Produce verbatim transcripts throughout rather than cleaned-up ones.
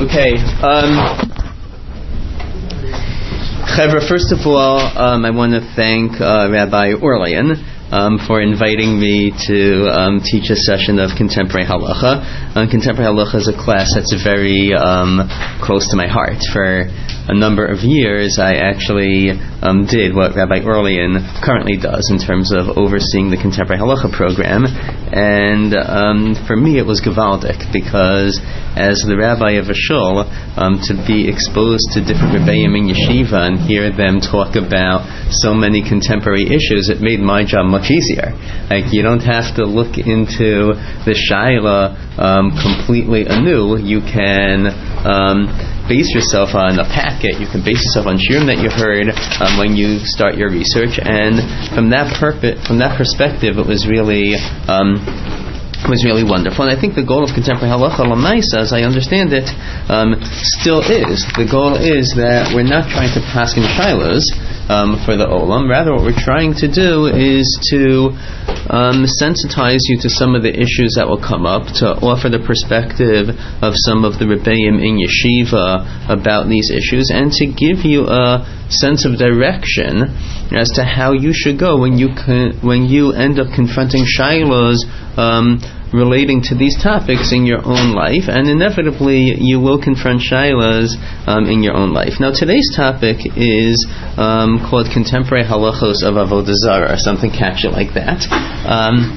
Okay. Um, Chevra, first of all, um, I want to thank uh, Rabbi Orlean um, for inviting me to um, teach a session of contemporary halacha. Um, contemporary halacha is a class that's very um, close to my heart. For a number of years, I actually um, did what Rabbi Orlean currently does in terms of overseeing the contemporary halacha program, and um, for me it was gewaldic, because as the rabbi of a shul, um, to be exposed to different rebbeim in yeshiva and hear them talk about so many contemporary issues, it made my job much easier. Like, you don't have to look into the shaila um, completely anew. You can um, base yourself on a packet. You can base yourself on shiurim that you heard um, when you start your research, and from that purpose, from that perspective, it was really um, was really wonderful. And I think the goal of contemporary halacha l'maisa, as I understand it, um, still is. The goal is that we're not trying to paskin shilos um, for the olam. Rather, what we're trying to do is to um, sensitize you to some of the issues that will come up, to offer the perspective of some of the rebbeim in yeshiva about these issues, and to give you a sense of direction as to how you should go when you con- when you end up confronting shilos um, relating to these topics in your own life, and inevitably you will confront shilas um, in your own life. Now, today's topic is um, called Contemporary Halachos of Avodah Zarah, or something catchy like that. Um,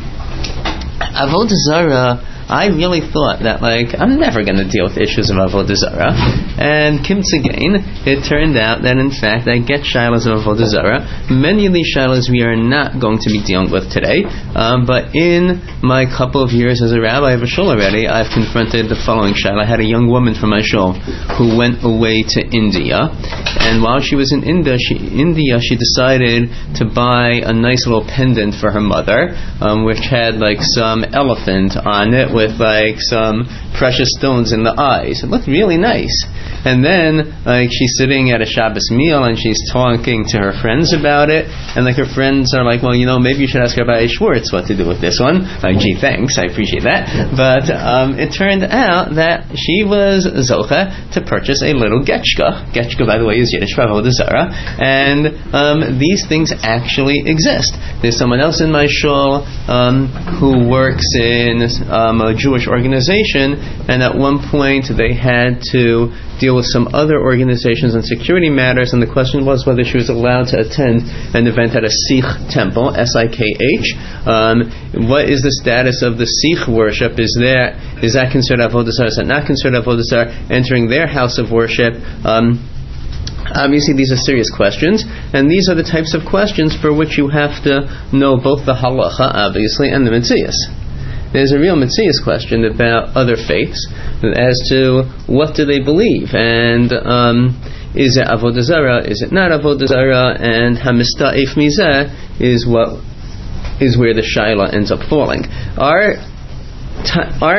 Avodah Zarah, I really thought that, like, I'm never going to deal with issues of Avodah Zarah, and kimtzagain, it turned out that in fact I get shilas of Avodah Zarah. Many of these shilas we are not going to be dealing with today, um, but in my couple of years as a rabbi of a shul already, I've confronted the following shilah. I had a young woman from my shul who went away to India, and while she was in India, she, India, she decided to buy a nice little pendant for her mother, um, which had like some elephant on it with like some precious stones in the eyes. It looked really nice. And then like she's sitting at a Shabbos meal and she's talking to her friends about it, and like her friends are like, well, you know, maybe you should ask Rabbi Schwartz what to do with this one. Like, gee, thanks, I appreciate that. But um, it turned out that she was zocha to purchase a little getchka. Getchka, by the way, is Yiddish for Avodah Zarah, and um, these things actually exist. There's someone else in my shul um, who works in um, a Jewish organization, and at one point they had to deal with some other organizations on security matters, and the question was whether she was allowed to attend an event at a Sikh temple, S I K H. Um, what is the status of the Sikh worship? Is there is that considered avodah zarah? Is that not considered avodah zarah? Entering their house of worship. Um, Obviously, these are serious questions, and these are the types of questions for which you have to know both the halacha, obviously, and the metzias. There's a real metzias question about other faiths as to what do they believe, and um, is it avodah zarah, is it not avodah zarah, and hamista'if mizeh is what is where the shaila ends up falling. Our To- our,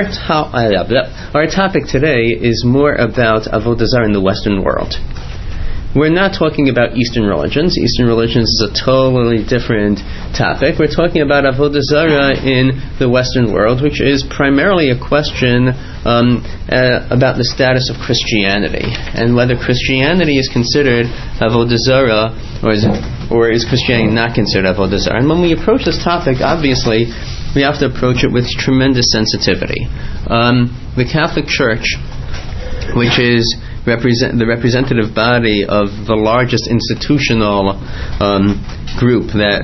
to- our topic today is more about avodah zarah in the Western world. We're not talking about Eastern religions. Eastern religions is a totally different topic. We're talking about avodah zarah in the Western world, which is primarily a question um, uh, about the status of Christianity and whether Christianity is considered avodah zarah, or is it, or is Christianity not considered avodah zarah. And when we approach this topic, obviously, we have to approach it with tremendous sensitivity. Um, the Catholic Church, which is represent the representative body of the largest institutional um, group that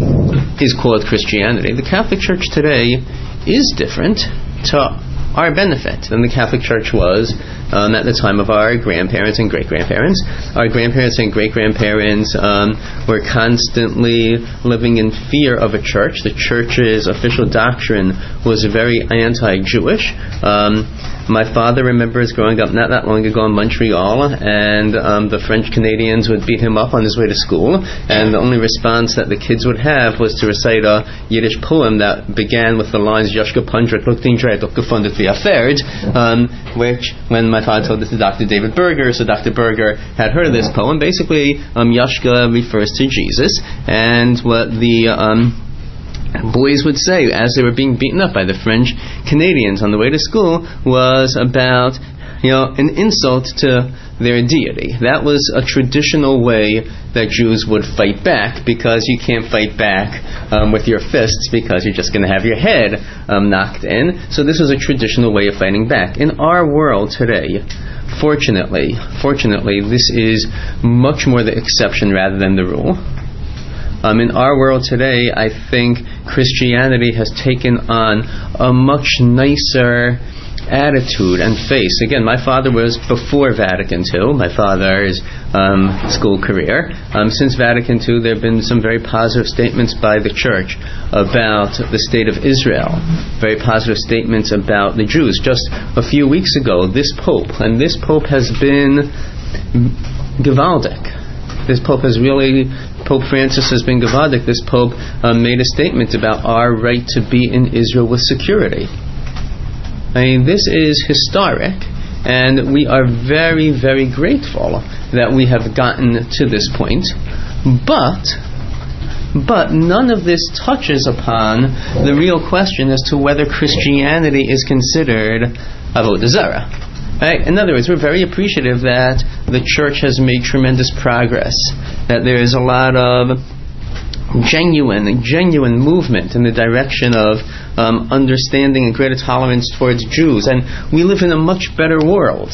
is called Christianity, the Catholic Church today is different to our benefit than the Catholic Church was um, at the time of our grandparents and great-grandparents. Our grandparents and great-grandparents um, were constantly living in fear of a church. The church's official doctrine was very anti-Jewish. Um, My father remembers growing up not that long ago in Montreal, and um, the French Canadians would beat him up on his way to school, and the only response that the kids would have was to recite a Yiddish poem that began with the lines Yoshka Pundrit Luktingdred Gefundet Viaferd, um which, when my father told this to Doctor David Berger, so Doctor Berger had heard of this poem. Basically, um, Yoshka refers to Jesus, and what the um, boys would say as they were being beaten up by the French Canadians on the way to school was about you know, an insult to their deity. That was a traditional way that Jews would fight back, because you can't fight back um, with your fists, because you're just going to have your head um, knocked in. So this was a traditional way of fighting back. In our world today, fortunately, fortunately, this is much more the exception rather than the rule. Um, in our world today, I think Christianity has taken on a much nicer attitude and face. Again, my father was before Vatican Two, my father's um, school career. Um, since Vatican Two, there have been some very positive statements by the Church about the state of Israel, very positive statements about the Jews. Just a few weeks ago, this Pope, and this Pope has been Gewaldic. This Pope has really, Pope Francis has been Gewaldic. This Pope um, made a statement about our right to be in Israel with security. I mean, this is historic, and we are very, very grateful that we have gotten to this point. But, but none of this touches upon the real question as to whether Christianity is considered avodah zarah. Right? In other words, we're very appreciative that the Church has made tremendous progress, that there is a lot of genuine, genuine movement in the direction of um, understanding and greater tolerance towards Jews, and we live in a much better world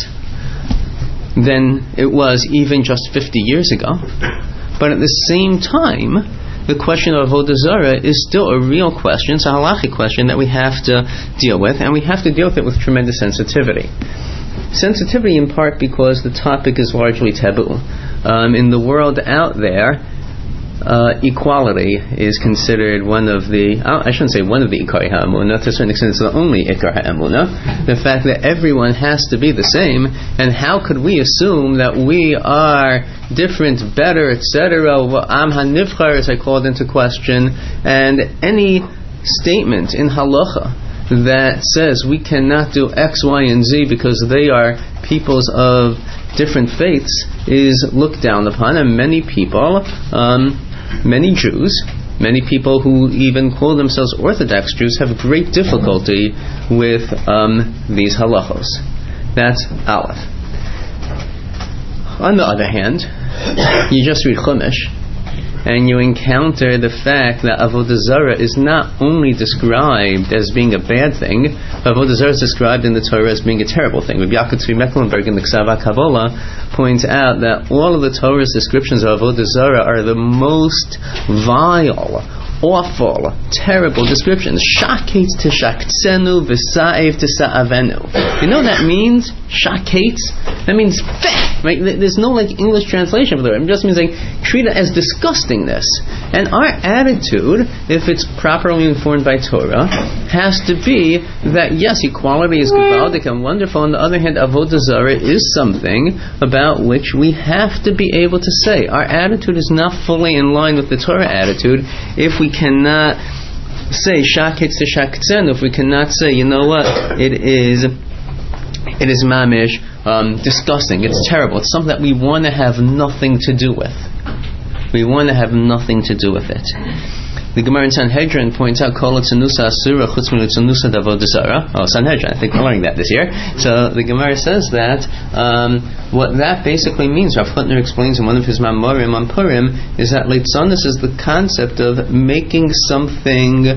than it was even just fifty years ago. But at the same time, the question of avodah zarah is still a real question. It's a halachic question that we have to deal with, and we have to deal with it with tremendous sensitivity. Sensitivity in part because the topic is largely taboo. Um, in the world out there, uh, equality is considered one of the, I shouldn't say one of the Ikar HaEmunah, to a certain extent it's the only Ikar HaEmunah, the fact that everyone has to be the same, and how could we assume that we are different, better, et cetera. Am HaNivchar is called into question, and any statement in halacha that says we cannot do X, Y, and Z because they are peoples of different faiths is looked down upon, and many people, um, many Jews, many people who even call themselves Orthodox Jews have great difficulty with um, these halachos. That's Aleph. On the other hand, you just read Chumash, and you encounter the fact that avodah zarah is not only described as being a bad thing, but avodah zarah is described in the Torah as being a terrible thing. Rabbi Yaakov Tzvi Mecklenburg in the Ksav HaKabbalah points out that all of the Torah's descriptions of avodah zarah are the most vile, awful, terrible descriptions. Shaketz tishaktsenu v'sa'ev tisa'avenu. You know what that means? Shaketz? That means feh. Right? There's no like English translation for it. It just means like treat it as disgustingness. And our attitude, if it's properly informed by Torah, has to be that yes, equality is gewaldic and wonderful. On the other hand, avodah zarah is something about which we have to be able to say. Our attitude is not fully in line with the Torah attitude if we cannot say shaketz to shaktzen, if we cannot say, you know what, it is it is mamish, um, disgusting, it's terrible, it's something that we want to have nothing to do with. We want to have nothing to do with it. The Gemara in Sanhedrin points out kol tzanusa asura chutz min tzanusa d'avodah zarah. Oh, Sanhedrin, I think we're learning that this year. So the Gemara says that um, what that basically means, Rav Chutner explains in one of his Mamorim on Purim, is that leitzanus is the concept of making something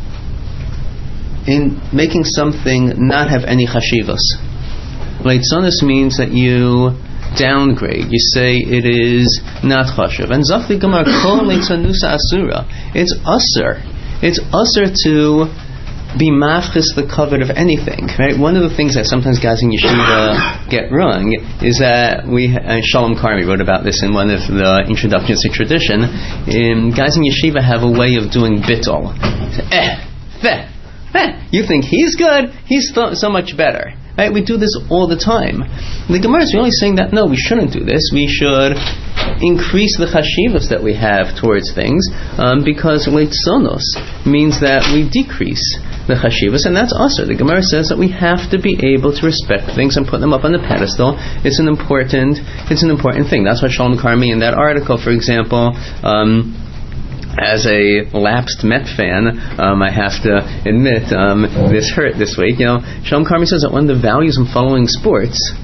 in making something not have any chashivos. Leitzanus means that you downgrade. You say it is not chashuv. And Zafli Gemara kol leitzanusa asura. It's usur. It's usur to be mafchis the covet of anything. Right? One of the things that sometimes guys in yeshiva get wrong is that we. Uh, Shalom Karmi wrote about this in one of the introductions to tradition. Um, guys in yeshiva have a way of doing bittul. Eh, feh, feh. You think he's good? He's th- so much better. Right? We do this all the time. The Gemara is really saying that no, we shouldn't do this. We should increase the chashivas that we have towards things, um, because leitzonos means that we decrease the chashivas, and that's usur. The Gemara says that we have to be able to respect things and put them up on the pedestal. It's an important, it's an important thing. That's why Shalom Karmi in that article, for example, um, as a lapsed Met fan, um, I have to admit um, this hurt this week. You know, Shalom Karmi says that one of the values in following sports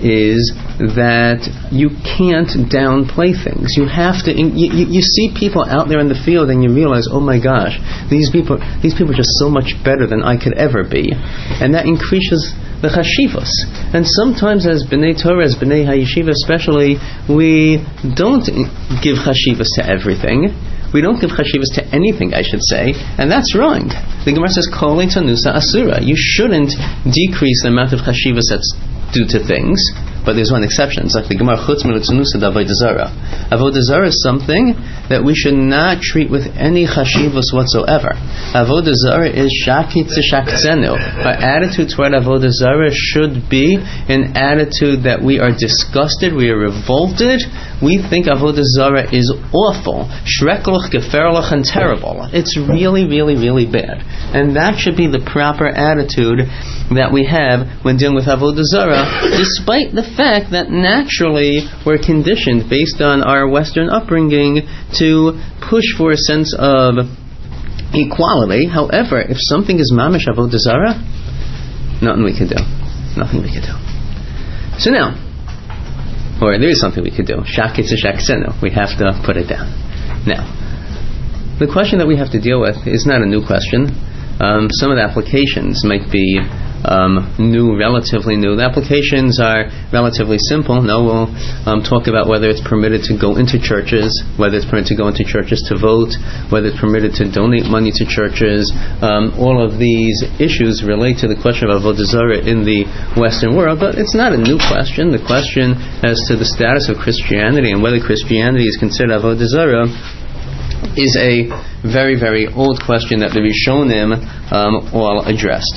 is that you can't downplay things. You have to. You, you, you see people out there in the field, and you realize, oh my gosh, these people, these people are just so much better than I could ever be, and that increases the chashivos. And sometimes, as b'nei Torah, as b'nei hayeshiva, especially, we don't give chashivos to everything. We don't give chashivas to anything, I should say, and that's wrong. The Gemara says, Kol tanusa asura. You shouldn't decrease the amount of chashivas that's due to things, but there's one exception. It's like the Gemara, Chutz mi'tzanusa d'avodah zara. Avodah zara is something that we should not treat with any chashivas whatsoever. Avodah zara is shakit shaktzenu. Our attitude toward avodah zara should be an attitude that we are disgusted, we are revolted, we think avodah zara is awful, shreklich, geferlich, and terrible. It's really, really, really bad. And that should be the proper attitude that we have when dealing with avodah zara, despite the fact that naturally we're conditioned based on our Western upbringing to push for a sense of equality. However, if something is mamish avodah zara, nothing we can do. Nothing we can do. So now, or there is something we could do. Shakit shaksenu. We have to put it down. Now, the question that we have to deal with is not a new question. Um, some of the applications might be um, new, relatively new. The applications are relatively simple. Now we'll um, talk about whether it's permitted to go into churches, whether it's permitted to go into churches to vote, whether it's permitted to donate money to churches. Um, all of these issues relate to the question of avodah zara in the Western world, but it's not a new question. The question as to the status of Christianity and whether Christianity is considered avodah zara is a very, very old question that the Rishonim um, all addressed.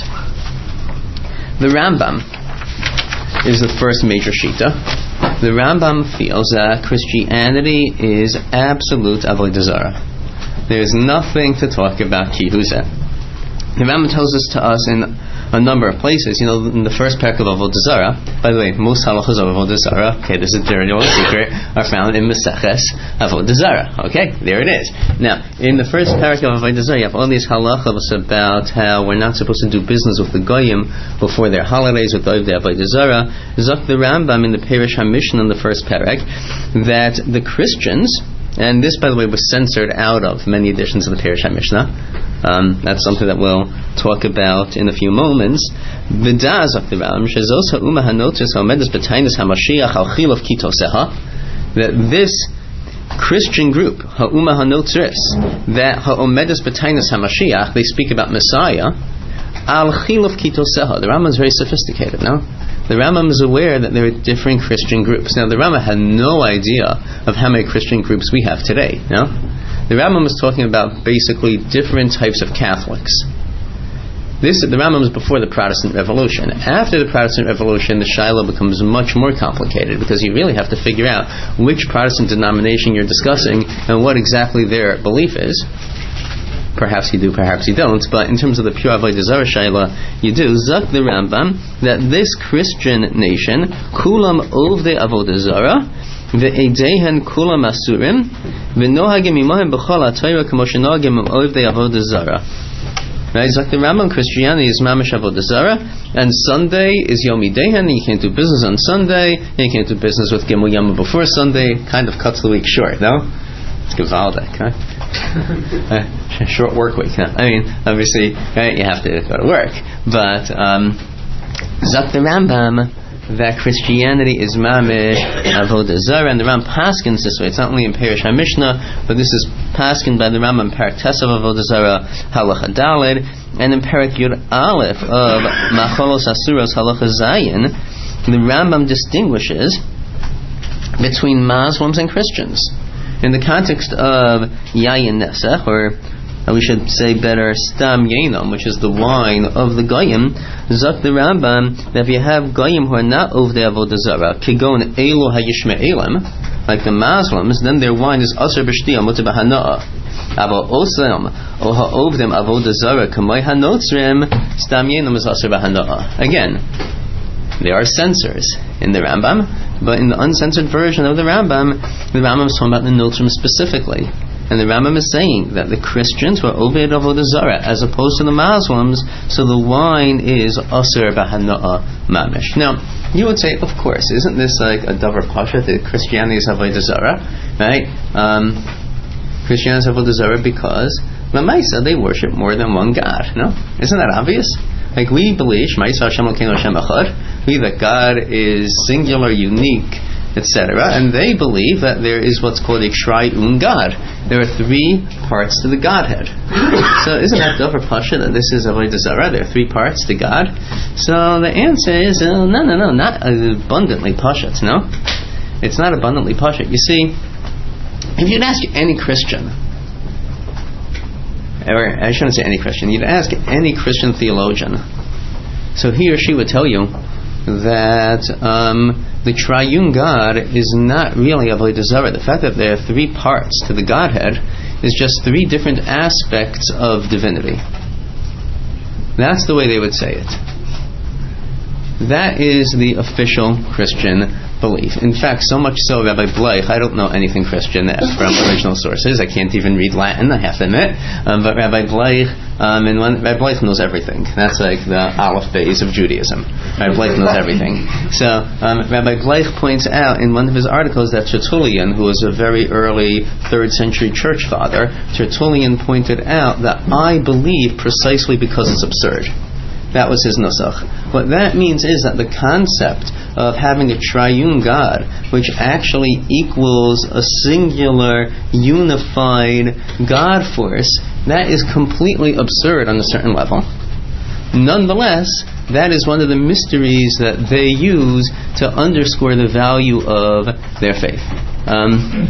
The Rambam is the first major shita. The Rambam feels that Christianity is absolute avodah zara. There's nothing to talk about kihuzeh. The Rambam tells us to us in a number of places. You know, in the first parak of avodah zara, by the way, most halachas of avodah zara, okay, this is a dirty old secret, are found in Maseches avodah zara. Okay, there it is. Now, in the first parak of avodah zara, you have all these halachas about how we're not supposed to do business with the goyim before their holidays, with the avodah zara. Zok the Rambam in the Perish HaMishnah in the first parak that the Christians, and this, by the way, was censored out of many editions of the Perish HaMishnah. Um, that's something that we'll talk about in a few moments. That this Christian group, Ha'umah HaNotzris, that Ha'omedes B'tainas HaMashiach, they speak about Messiah, Al Chiluf Kitoseha. The Rambam is very sophisticated, no? The Rambam is aware that there are different Christian groups. Now, the Rambam had no idea of how many Christian groups we have today, no? The Rambam was talking about basically different types of Catholics. This, the Rambam was before the Protestant Revolution. After the Protestant Revolution, the Shiloh becomes much more complicated because you really have to figure out which Protestant denomination you're discussing and what exactly their belief is. Perhaps you do, perhaps you don't, but in terms of the pure avodah zara Shiloh, you do. Zak the Rambam that this Christian nation, kulam ovdei avodah zara, ve'edehen kulam asurim, ve'nohagim imahem b'chol ha'torah k'mo shenogim ovdei avodah zara. Right, it's like the Rambam, Christianity is mamash avodah zara, and Sunday is yomi dehen. You can't do business on Sunday. You can't do business with Gimel Yama before Sunday. Kind of cuts the week short, no? It's Gewaldic, huh? uh, short work week. Huh? I mean, obviously, right, you have to go to work, but um, Zak the Rambam that Christianity is mamish avodah zara, and the Ram paskins this way. It's not only in Perish HaMishnah, but this is paskin by the Rambam Parak Tesav avodah zara halacha daled, and in Parak Yud Aleph of Macholos Asuros halacha zayin, the Rambam distinguishes between Muslims and Christians in the context of yayin nesach, or we should say better, stam yenam, which is the wine of the goyim. Zak the Rambam that if you have goyim who are not ovdei avodah zara, kigon elo hayishme'elim, like the Muslims, then their wine is aser b'shtiya mutar b'hana'ah. Avo osam o ha'ovdem avodah zara kamay hanotzrim, stam yenam is aser b'hana'ah. Again, there are censors in the Rambam, but in the uncensored version of the Rambam, the Rambam is talking about the Notzrim specifically. And the Rambam is saying that the Christians were Oved Avodah Zarah as opposed to the Muslims, so the wine is Asur B'Hana'ah Mamish. Now, you would say, of course, isn't this like a Davar Pasha that Christianity is Avodah Zarah, right? Um, Christianity is Avodah Zarah because Lamaisa, they worship more than one God, no? Isn't that obvious? Like we believe, Shmaisa Hashem Elokeinu Hashem Echad, we that God is singular, unique, et cetera. And they believe that there is what's called a triune God. There are three parts to the Godhead. So isn't that Davar Pasha that this is Avodah Zarah? There are three parts to God. So the answer is uh, no, no, no, not abundantly Pasha. No, it's not abundantly Pasha. You see, if you'd ask any Christian, or I shouldn't say any Christian, you'd ask any Christian theologian, so he or she would tell you that um, the triune God is not really Avodah Zarah. The fact that there are three parts to the Godhead is just three different aspects of divinity. That's the way they would say it. That is the official Christian belief. In fact, so much so, Rabbi Bleich, I don't know anything Christian from original sources. I can't even read Latin, I have to admit. Um, but Rabbi Bleich, um, and one, Rabbi Bleich knows everything. That's like the Aleph Beis of Judaism. Rabbi Bleich knows everything. So um, Rabbi Bleich points out in one of his articles that Tertullian, who was a very early third century church father, Tertullian pointed out that I believe precisely because it's absurd. That was his nusach. What that means is that the concept of having a triune God, which actually equals a singular, unified God force, that is completely absurd on a certain level. Nonetheless, that is one of the mysteries that they use to underscore the value of their faith. Um,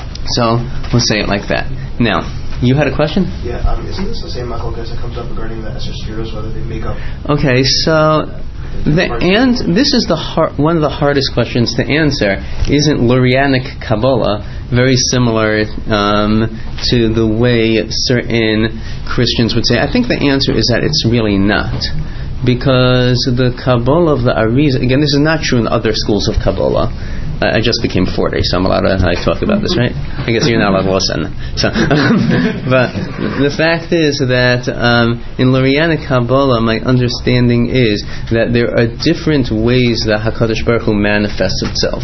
so, we'll say it like that. Now, you had a question? Yeah, um, isn't this the same machlokas that comes up regarding the Esher Sfiros, whether they make up? Okay, so the and this is the hard, one of the hardest questions to answer. Isn't Lurianic Kabbalah very similar um, to the way certain Christians would say? I think the answer is that it's really not. Because the Kabbalah of the Arizal, again, this is not true in other schools of Kabbalah. Uh, I just became forty, so I'm allowed to I talk about this, right? I guess you're not allowed to listen. So, um, but the fact is that um, in Lurianic Kabbalah, my understanding is that there are different ways that HaKadosh Baruch Hu manifests itself.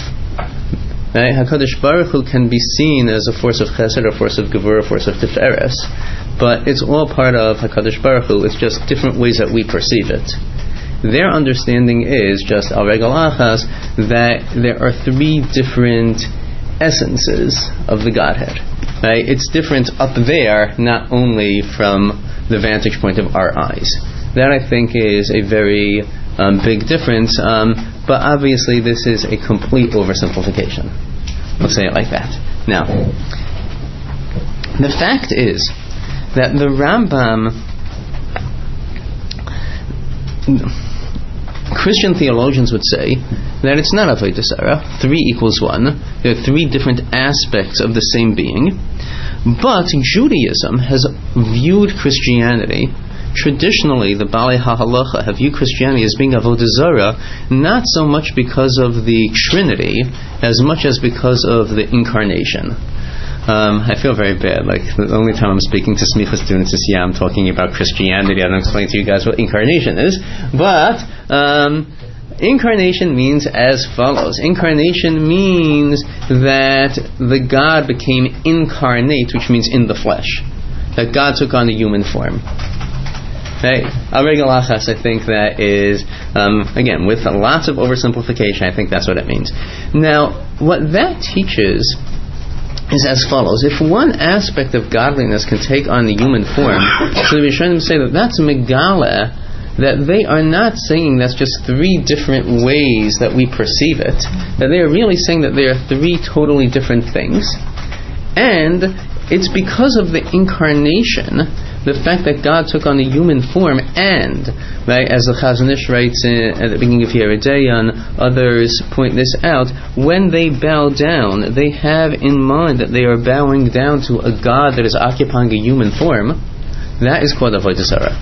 Right? HaKadosh Baruch Hu can be seen as a force of Chesed, a force of Gevurah, a force of Tiferes, but it's all part of HaKadosh Baruch Hu. It's just different ways that we perceive it. Their understanding is just al regal achas that there are three different essences of the Godhead. Right? It's different up there, not only from the vantage point of our eyes. That I think is a very um, big difference. Um, but obviously, this is a complete oversimplification. We'll say it like that. Now, the fact is that the Rambam, Christian theologians would say that it's not Avodah Zarah. Three equals one. There are three different aspects of the same being. But Judaism has viewed Christianity, traditionally the Balei HaHalacha have viewed Christianity as being Avodah Zarah, not so much because of the Trinity, as much as because of the Incarnation. Um, I feel very bad. Like, the only time I'm speaking to Smicha students is, yeah, I'm talking about Christianity. I don't explain to you guys what incarnation is. But, um, incarnation means as follows. Incarnation means that the God became incarnate, which means in the flesh. That God took on a human form. Hey, al regal achas, I think that is, um, again, with lots of oversimplification, I think that's what it means. Now, what that teaches is as follows. If one aspect of godliness can take on the human form, so the Rishonim say that that's megala, that they are not saying that's just three different ways that we perceive it, that they are really saying that there are three totally different things. And it's because of the incarnation, the fact that God took on a human form, and, right, as the Chazon Ish writes in, at the beginning of Yeridea, and others point this out, when they bow down, they have in mind that they are bowing down to a God that is occupying a human form. That is called Avodah Zarah.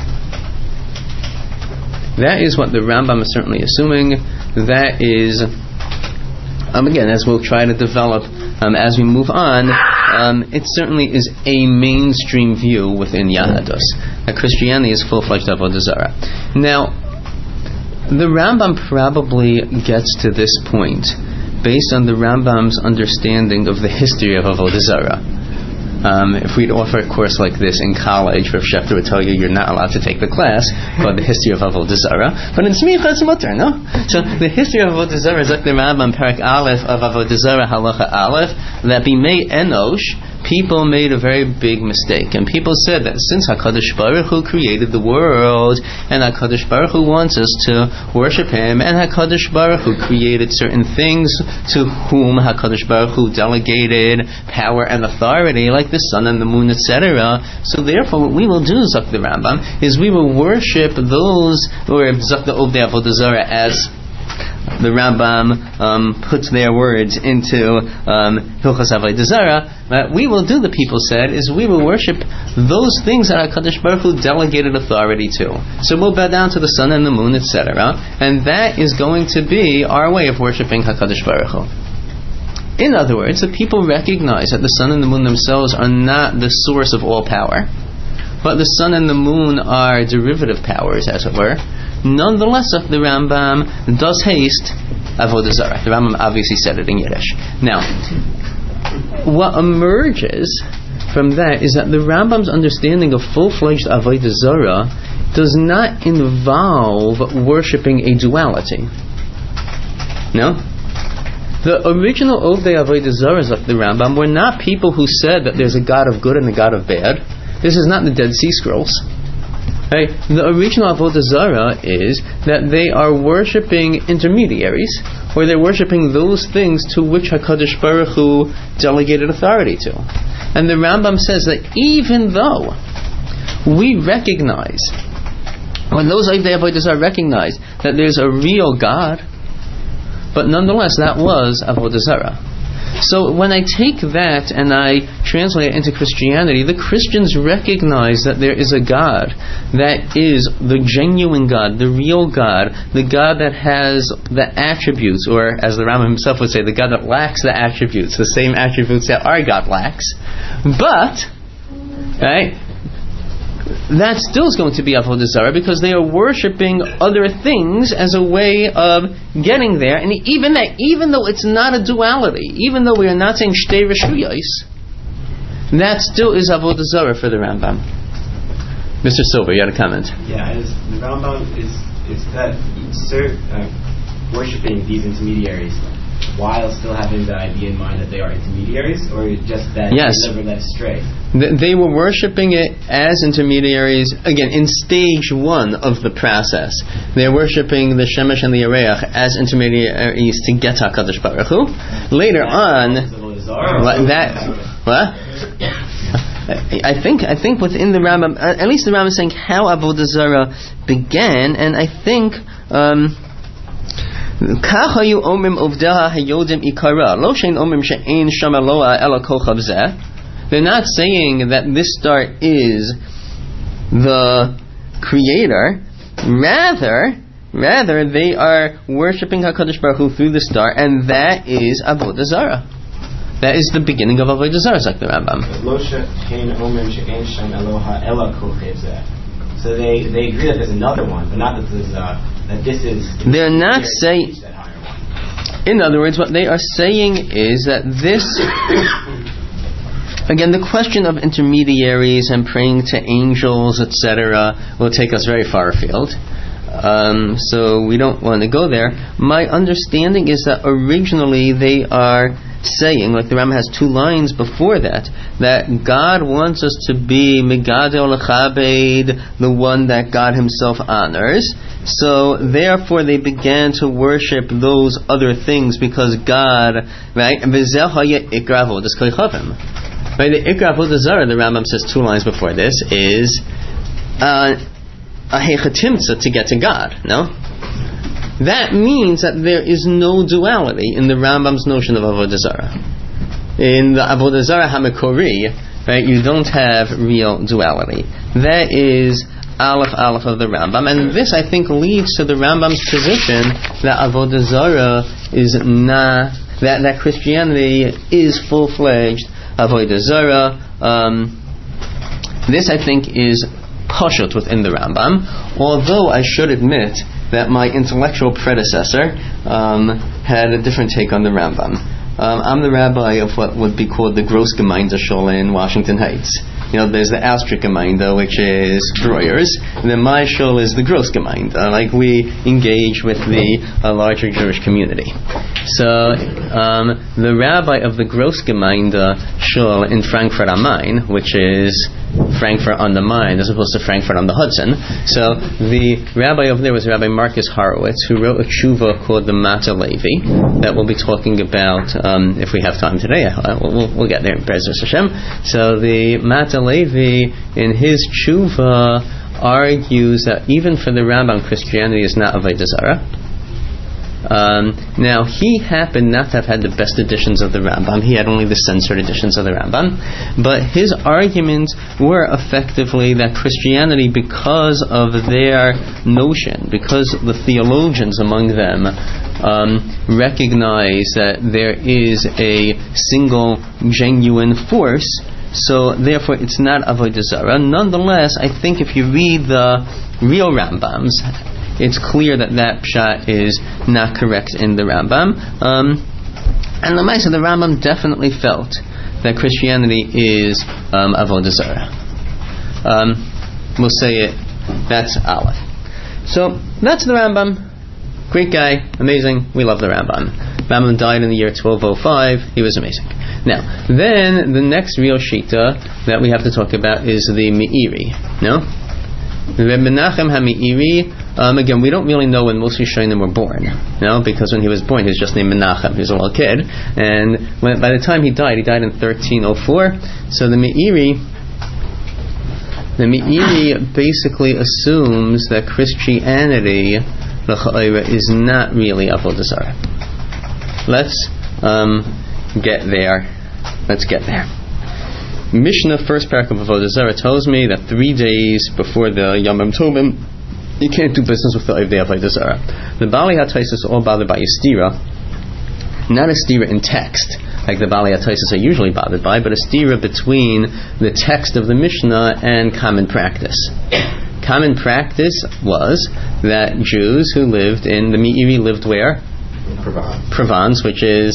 That is what the Rambam is certainly assuming. That is um, again, as we'll try to develop um, as we move on, um, it certainly is a mainstream view within Yahadus. That Christianity is full-fledged Avodah Zarah. Now, the Rambam probably gets to this point based on the Rambam's understanding of the history of Avodah Zarah. Um, if we'd offer a course like this in college, Rav Schechter would tell you you're not allowed to take the class called the history of Avodah Zarah. But in Smicha it's mutter, no? So the history of Avodah Zarah is like the Rambam Perek Aleph of Avodah Zarah Halacha Aleph, that b'mei Enosh, people made a very big mistake. And people said that since HaKadosh Baruch Hu created the world, and HaKadosh Baruch Hu wants us to worship Him, and HaKadosh Baruch Hu created certain things to whom HaKadosh Baruch Hu delegated power and authority, like the sun and the moon, et cetera. So therefore what we will do, Zak the Rambam, is we will worship those, or Zak the Ovdei Avodah Zarah, as the Rambam um, puts their words into um, Hilchos Avodah Zarah, that we will do, the people said, is we will worship those things that HaKadosh Baruch Hu delegated authority to. So we'll bow down to the sun and the moon, et cetera. And that is going to be our way of worshiping HaKadosh Baruch Hu. In other words, the people recognize that the sun and the moon themselves are not the source of all power, but the sun and the moon are derivative powers, as it were. Nonetheless, the Rambam does haste Avodah Zarah. The Rambam obviously said it in Yiddish. Now, what emerges from that is that the Rambam's understanding of full-fledged Avodah Zarah does not involve worshipping a duality. No? The original Ovdei Avodah Zarah, like the Rambam, were not people who said that there's a God of good and a God of bad. This is not the Dead Sea Scrolls. Right? The original Avodah Zarah is that they are worshipping intermediaries, or they're worshipping those things to which HaKadosh Baruch Hu delegated authority to. And the Rambam says that even though we recognize, when those Ovdei Avodah Zarah recognize that there's a real God, but nonetheless that was Avodah Zarah. So when I take that and I translate it into Christianity, the Christians recognize that there is a God that is the genuine God, the real God, the God that has the attributes, or as the Rambam himself would say, the God that lacks the attributes, the same attributes that our God lacks. But, right, that still is going to be Avodah Zarah, because they are worshipping other things as a way of getting there. And even that, even though it's not a duality, even though we are not saying Shtei Reshuyos, that still is Avodah Zarah for the Rambam. Mister Silver, you had a comment? Yeah, is the Rambam is is that serve, uh, worshipping these intermediaries while still having the idea in mind that they are intermediaries, or just that yes. they never led astray? They were worshipping it as intermediaries, again, in stage one of the process. They're worshipping the Shemesh and the Yareach as intermediaries to get HaKadosh Baruch Hu. Later on, that, what? I think I think within the Rambam, at least the Rambam is saying how Avodah Zarah began, and I think um, they're not saying that this star is the creator. Rather, rather they are worshipping HaKadosh Baruch Hu through the star, and that is Avodah Zarah. That is the beginning of Avodah Zarah, like the Rambam. So they, they agree that there's another one, but not that there's uh, that this is. They're not saying. In other words, what they are saying is that this. Again, the question of intermediaries and praying to angels, et cetera, will take us very far afield. Um, so we don't want to go there. My understanding is that originally they are saying, like the Rambam has two lines before that, that God wants us to be Megadol Lechabed, the one that God Himself honors. So therefore they began to worship those other things because God, right? V'zeh haya ikra avodas kolichavim. Right? The ikra avodah zarah, the Rambam says two lines before this, is uh, a hechatimtza to get to God. No. That means that there is no duality in the Rambam's notion of Avodah Zarah. In the Avodah Zarah HaMekori, right, you don't have real duality. That is Aleph Aleph of the Rambam, and this I think leads to the Rambam's position that Avodah Zarah is not that, that Christianity is full-fledged Avodah Zarah. Um, this, I think, is pashut within the Rambam, although I should admit that my intellectual predecessor um, had a different take on the Rambam. Um, I'm the rabbi of what would be called the Großgemeinde Shul in Washington Heights. You know, there's the Austric-Gemeinde, which is Breuers, and then my shul is the Großgemeinde. Like, we engage with the uh, larger Jewish community. So, um, the rabbi of the Großgemeinde shul in Frankfurt am Main, which is Frankfurt on the Main as opposed to Frankfurt on the Hudson. So, the rabbi over there was Rabbi Marcus Horowitz, who wrote a tshuva called the Mata Levi that we'll be talking about um, if we have time today. Uh, we'll, we'll get there in Be'ezus Hashem. So, the Mata Levi, in his tshuva, argues that even for the Rambam, Christianity is not Avodah Zarah. Um, now, he happened not to have had the best editions of the Rambam. He had only the censored editions of the Rambam. But his arguments were effectively that Christianity, because of their notion, because the theologians among them um, recognize that there is a single genuine force, so therefore it's not Avodah Zarah. Nonetheless, I think if you read the real Rambams, it's clear that that pshat is not correct in the Rambam. Um, and the Maisa, the Rambam definitely felt that Christianity is um, Avodah Zarah. Um, we'll say it, that's Aleph. So, that's the Rambam. Great guy, amazing, we love the Rambam. Rambam died in the year twelve oh five, he was amazing. Now, then, the next real shita that we have to talk about is the Meiri, no? Reb Menachem HaMeiri, um, again, we don't really know when Moshe Shainim were born, no? Because when he was born, he was just named Menachem, he was a little kid, and when, by the time he died, he died in thirteen oh four, so the Meiri, the Meiri basically assumes that Christianity, is not really Avodah Zarah. Let's um, get there. Let's get there. Mishnah, first paragraph of Avodah Zarah, tells me that three days before the Yom Tovim, you can't do business with the Avodah Zarah. The Bali HaTaisus are all bothered by a stira, not a stira in text, like the Bali HaTaisus are usually bothered by, but a stira between the text of the Mishnah and common practice. Common practice was that Jews who lived in the Meiri lived where? Provence. Provence, which is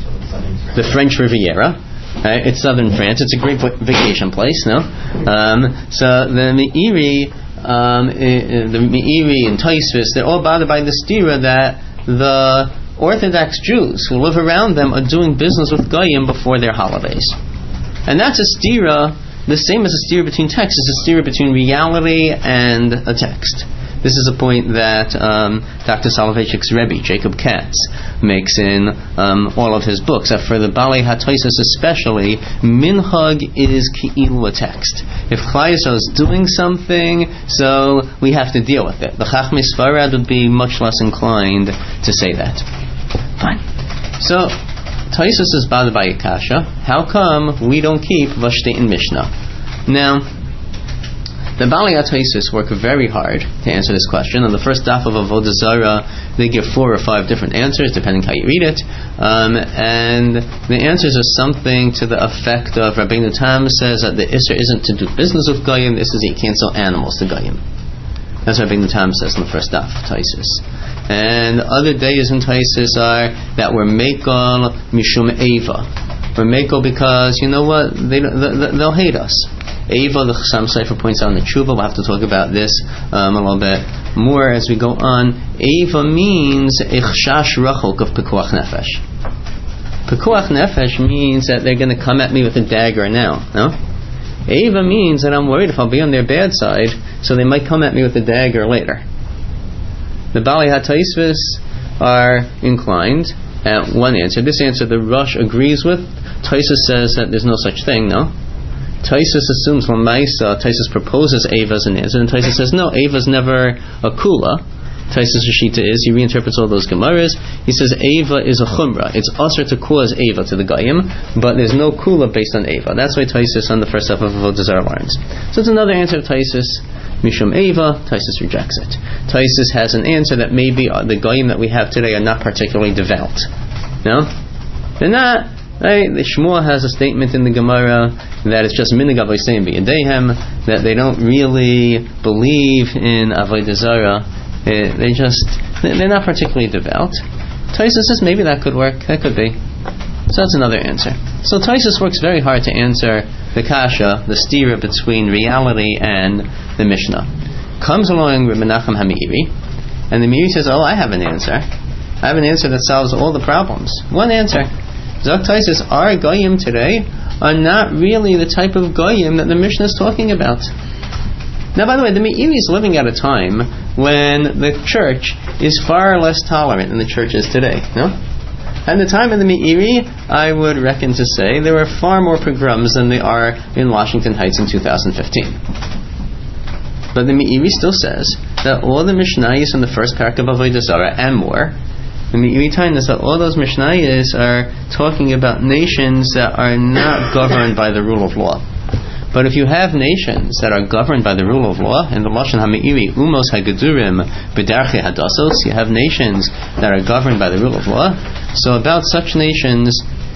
the French Riviera. Right? It's southern France. It's a great vacation place, no? Um, so the Meiri, um, the Meiri and Tosfos, they're all bothered by the stira that the Orthodox Jews who live around them are doing business with Goyim before their holidays. And that's a stira, the same as a stira between texts, is a stira between reality and a text. This is a point that um, Doctor Soloveitchik's Rebbe, Jacob Katz, makes in um, all of his books. That for the Balei HaTosfos especially, minhag is ki'ilu a text. If Klal Yisrael is doing something, so we have to deal with it. The Chachmei Sfarad would be much less inclined to say that. Fine. So, Tosfos is bothered by Akasha. How come we don't keep Vashtei in Mishnah? Now, the Balei HaTosfos work very hard to answer this question. On the first daf of Avodah Zarah, they give four or five different answers, depending how you read it. Um, and the answers are something to the effect of Rabbeinu Tam says that the Isser isn't to do business with Goyim, this is you can't sell animals to Goyim. That's what Rabbeinu Tam says in the first daf of Tosfos. And other days in Tosfos are that we're Meikol Mishum Eva. We're Meikol because, you know what, they, they, they'll hate us. Eva, the Chassam Sofer points out in the Tshuva, we'll have to talk about this um, a little bit more as we go on. Eva means Ichshash Rachok of Pekuach Nefesh. Pekuach Nefesh means that they're going to come at me with a dagger now, no? Eva means that I'm worried if I'll be on their bad side, so they might come at me with a dagger later. The Balei HaTosfos are inclined at one answer. This answer the Rosh agrees with. Tosfos says that there's no such thing, no? Tosfos assumes Lamaisa, Tosfos proposes Eva as an answer, and Tosfos says, no, Eva's never a kula. Tosfos' Shita is, he reinterprets all those Gemaras, he says Eva is a chumrah. It's usher to cause Eva to the Goyim, but there's no kula based on Eva. That's why Tosfos on the first half of Avodah Zarah learns. So it's another answer of Tosfos, Mishum Eva. Tosfos rejects it. Tosfos has an answer that maybe the Goyim that we have today are not particularly devout. No? They're not. Right? The Shmuel has a statement in the Gemara that it's just minig avoseim b'yadehem, that they don't really believe in avodah zarah. They just, they're not particularly devout. Tosfos says maybe that could work. That could be. So that's another answer. So Tosfos works very hard to answer the kasha, the stira between reality and the Mishnah. Comes along with Menachem HaMeiri, and the Meiri says, oh, I have an answer. I have an answer that solves all the problems. One answer. Zok Tosfos, our goyim today are not really the type of goyim that the Mishnah is talking about. Now, by the way, the Meiri is living at a time when the church is far less tolerant than the church is today. No? At the time of the Meiri, I would reckon to say there were far more pogroms than there are in Washington Heights in two thousand fifteen. But the Meiri still says that all the Mishnayos in the first parak of Avodah Zarah and more, the Meiri telling us that all those Mishnayos are talking about nations that are not governed by the rule of law. But if you have nations that are governed by the rule of law, in the Lashon HaMeiri, Umos HaGedurim B'darchei Hadasos, you have nations that are governed by the rule of law. So about such nations,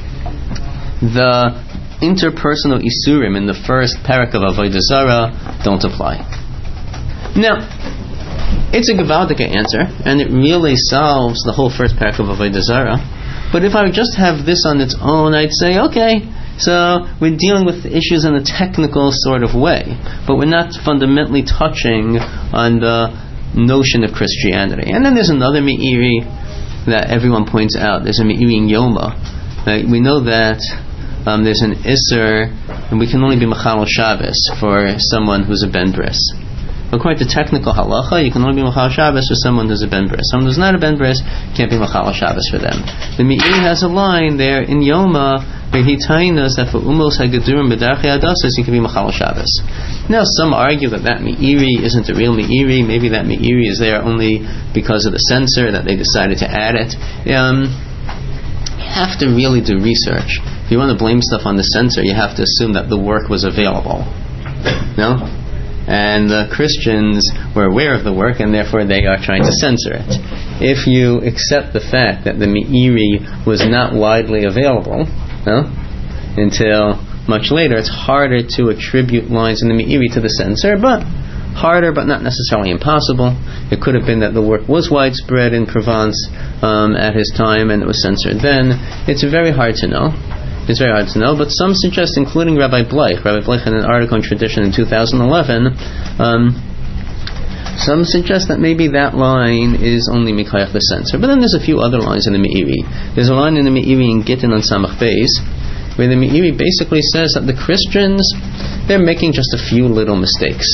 the interpersonal Isurim in the first parak of Avodah Zarah don't apply. Now, it's a Gevaldika answer, and it really solves the whole first parak of Avodah Zarah. But if I would just have this on its own, I'd say, okay, so we're dealing with issues in a technical sort of way, but we're not fundamentally touching on the notion of Christianity. And then there's another Meiri that everyone points out. There's a Meiri in Yoma. Right? We know that um, there's an Isser, and we can only be Machal Shabbos for someone who's a Ben Bris. According to technical halacha, you can only be Machal Shabbos for someone who's a Ben Bris. Someone who's not a Ben Bris can't be Machal Shabbos for them. The Meiri has a line there in Yoma where he telling us that for Umos HaGedurim B'darchei Hadasos you can be Machal Shabbos. Now some argue that that Meiri isn't a real Meiri. Maybe that Meiri is there only because of the censor, that they decided to add it. Um, you have to really do research. If you want to blame stuff on the censor, you have to assume that the work was available. No? And the Christians were aware of the work, and therefore they are trying to censor it. If you accept the fact that the Meiri was not widely available, no, until much later, it's harder to attribute lines in the Meiri to the censor, but harder, but not necessarily impossible. It could have been that the work was widespread in Provence um, at his time, and it was censored then. It's very hard to know. It's very hard to know, but some suggest, including Rabbi Bleich, Rabbi Bleich in an article in Tradition in two thousand eleven, um, some suggest that maybe that line is only Mikayach the censor. But then there's a few other lines in the Meiri. There's a line in the Meiri in Gittin on Samach Beis, where the Meiri basically says that the Christians, they're making just a few little mistakes.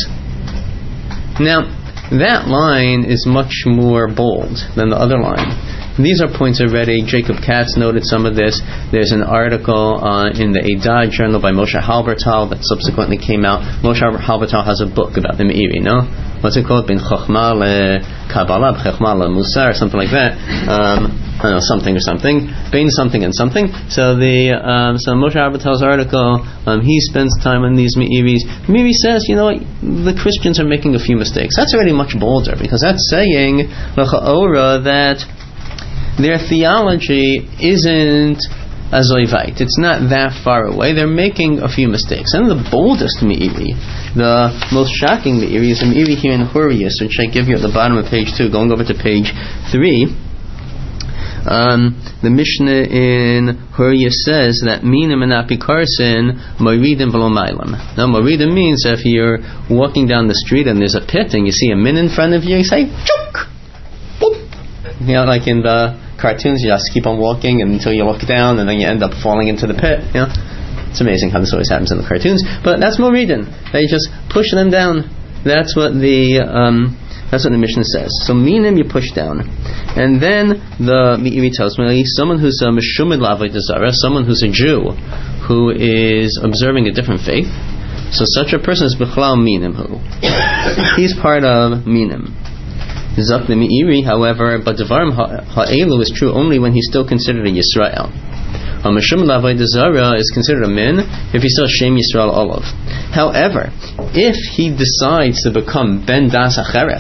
Now, that line is much more bold than the other line. These are points already. Jacob Katz noted some of this. There's an article uh, in the Eidah journal by Moshe Halbertal that subsequently came out. Moshe Halbertal has a book about the Meiri, no? What's it called? Bin Chochma le Kabbalah, Chochma le Musar, or something like that. Um, I don't know, something or something. Bin something and something. So the um, so Moshe Halbertal's article, um, he spends time on these Meiris. Meiri says, you know what, the Christians are making a few mistakes. That's already much bolder, because that's saying l'cha'ora that their theology isn't a zoivite. It's not that far away. They're making a few mistakes. And the boldest Meiri, the most shocking Meiri, is a Meiri here in Hurrius, which I give you at the bottom of page two, going over to page three. Um, the Mishnah in Hurrius says that minim and apikarsin moridim v'lo mailam. Now moridim means if you're walking down the street and there's a pit and you see a min in front of you, you say chuk, boop. You know, like in the cartoons, you just keep on walking until you look down and then you end up falling into the pit. You know, it's amazing how this always happens in the cartoons. But that's moridin. They just push them down. That's what the um, that's what the Mishnah says. So minim you push down, and then the Meiri tells me someone who's a meshumid l'avodah zarah, someone who's a Jew who is observing a different faith. So such a person is bichlal minim who he's part of minim. Zak the Meiri, however, but Devarim ha'elu is true only when he's still considered a Yisrael. A Meshum l'avodah zarah is considered a min if he's still Shem Yisrael Olav. However, if he decides to become Ben Das Acheres,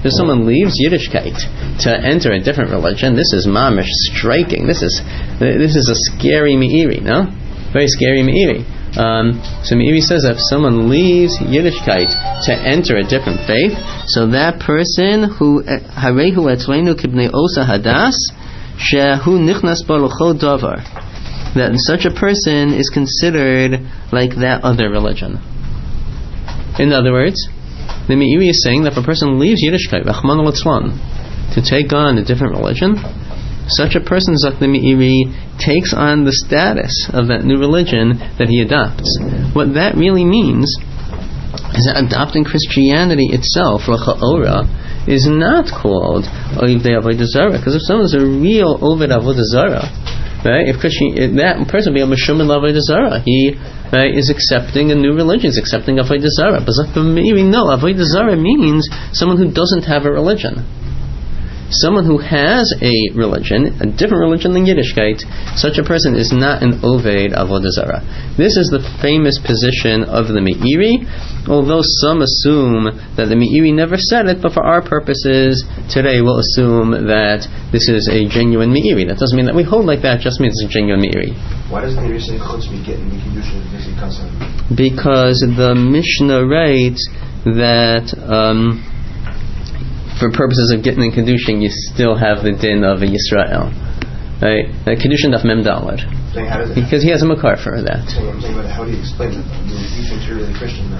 If someone leaves Yiddishkeit to enter a different religion, this is mamish striking. This is this is a scary meiri, no? Very scary meiri. Um, so Meiri says that if someone leaves Yiddishkeit to enter a different faith, so that person who harehu etzleinu kibnei osa hadas shehu nichnas bo l'chol davar, that such a person is considered like that other religion. In other words, the Meiri is saying that if a person leaves Yiddishkeit, Rachmana litzlan, to take on a different religion, such a person, Zak the Meiri, takes on the status of that new religion that he adopts. What that really means is that adopting Christianity itself, Racha'ora, is not called Ovdei Avodah Zarah, because if someone's a real Oved Avodah Zarah, right, if Christian, if that person will be a Meshumad Avodah Zarah, he right, is accepting a new religion, is accepting Avodah Zarah. But Zak the Meiri, no, Avodah Zarah means someone who doesn't have a religion. Someone who has a religion, a different religion than Yiddishkeit, such a person is not an Oved Avodah Zarah. This is the famous position of the Meiri, although some assume that the Meiri never said it, but for our purposes today we'll assume that this is a genuine Meiri. That doesn't mean that we hold like that, just means it's a genuine Meiri. Why does the Meiri say Chutz Mikettin Mikidushin Nisi Kasam? Because the Mishnah writes that um, for purposes of getting in Kedushin, you still have the din of a Yisrael. Right? Uh, Kedushin daf mem dalad. Because he has a makar for that. So I'm saying, but how do you explain that? You think you're really Christian.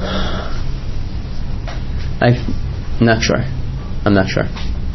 I'm not sure. I'm not sure.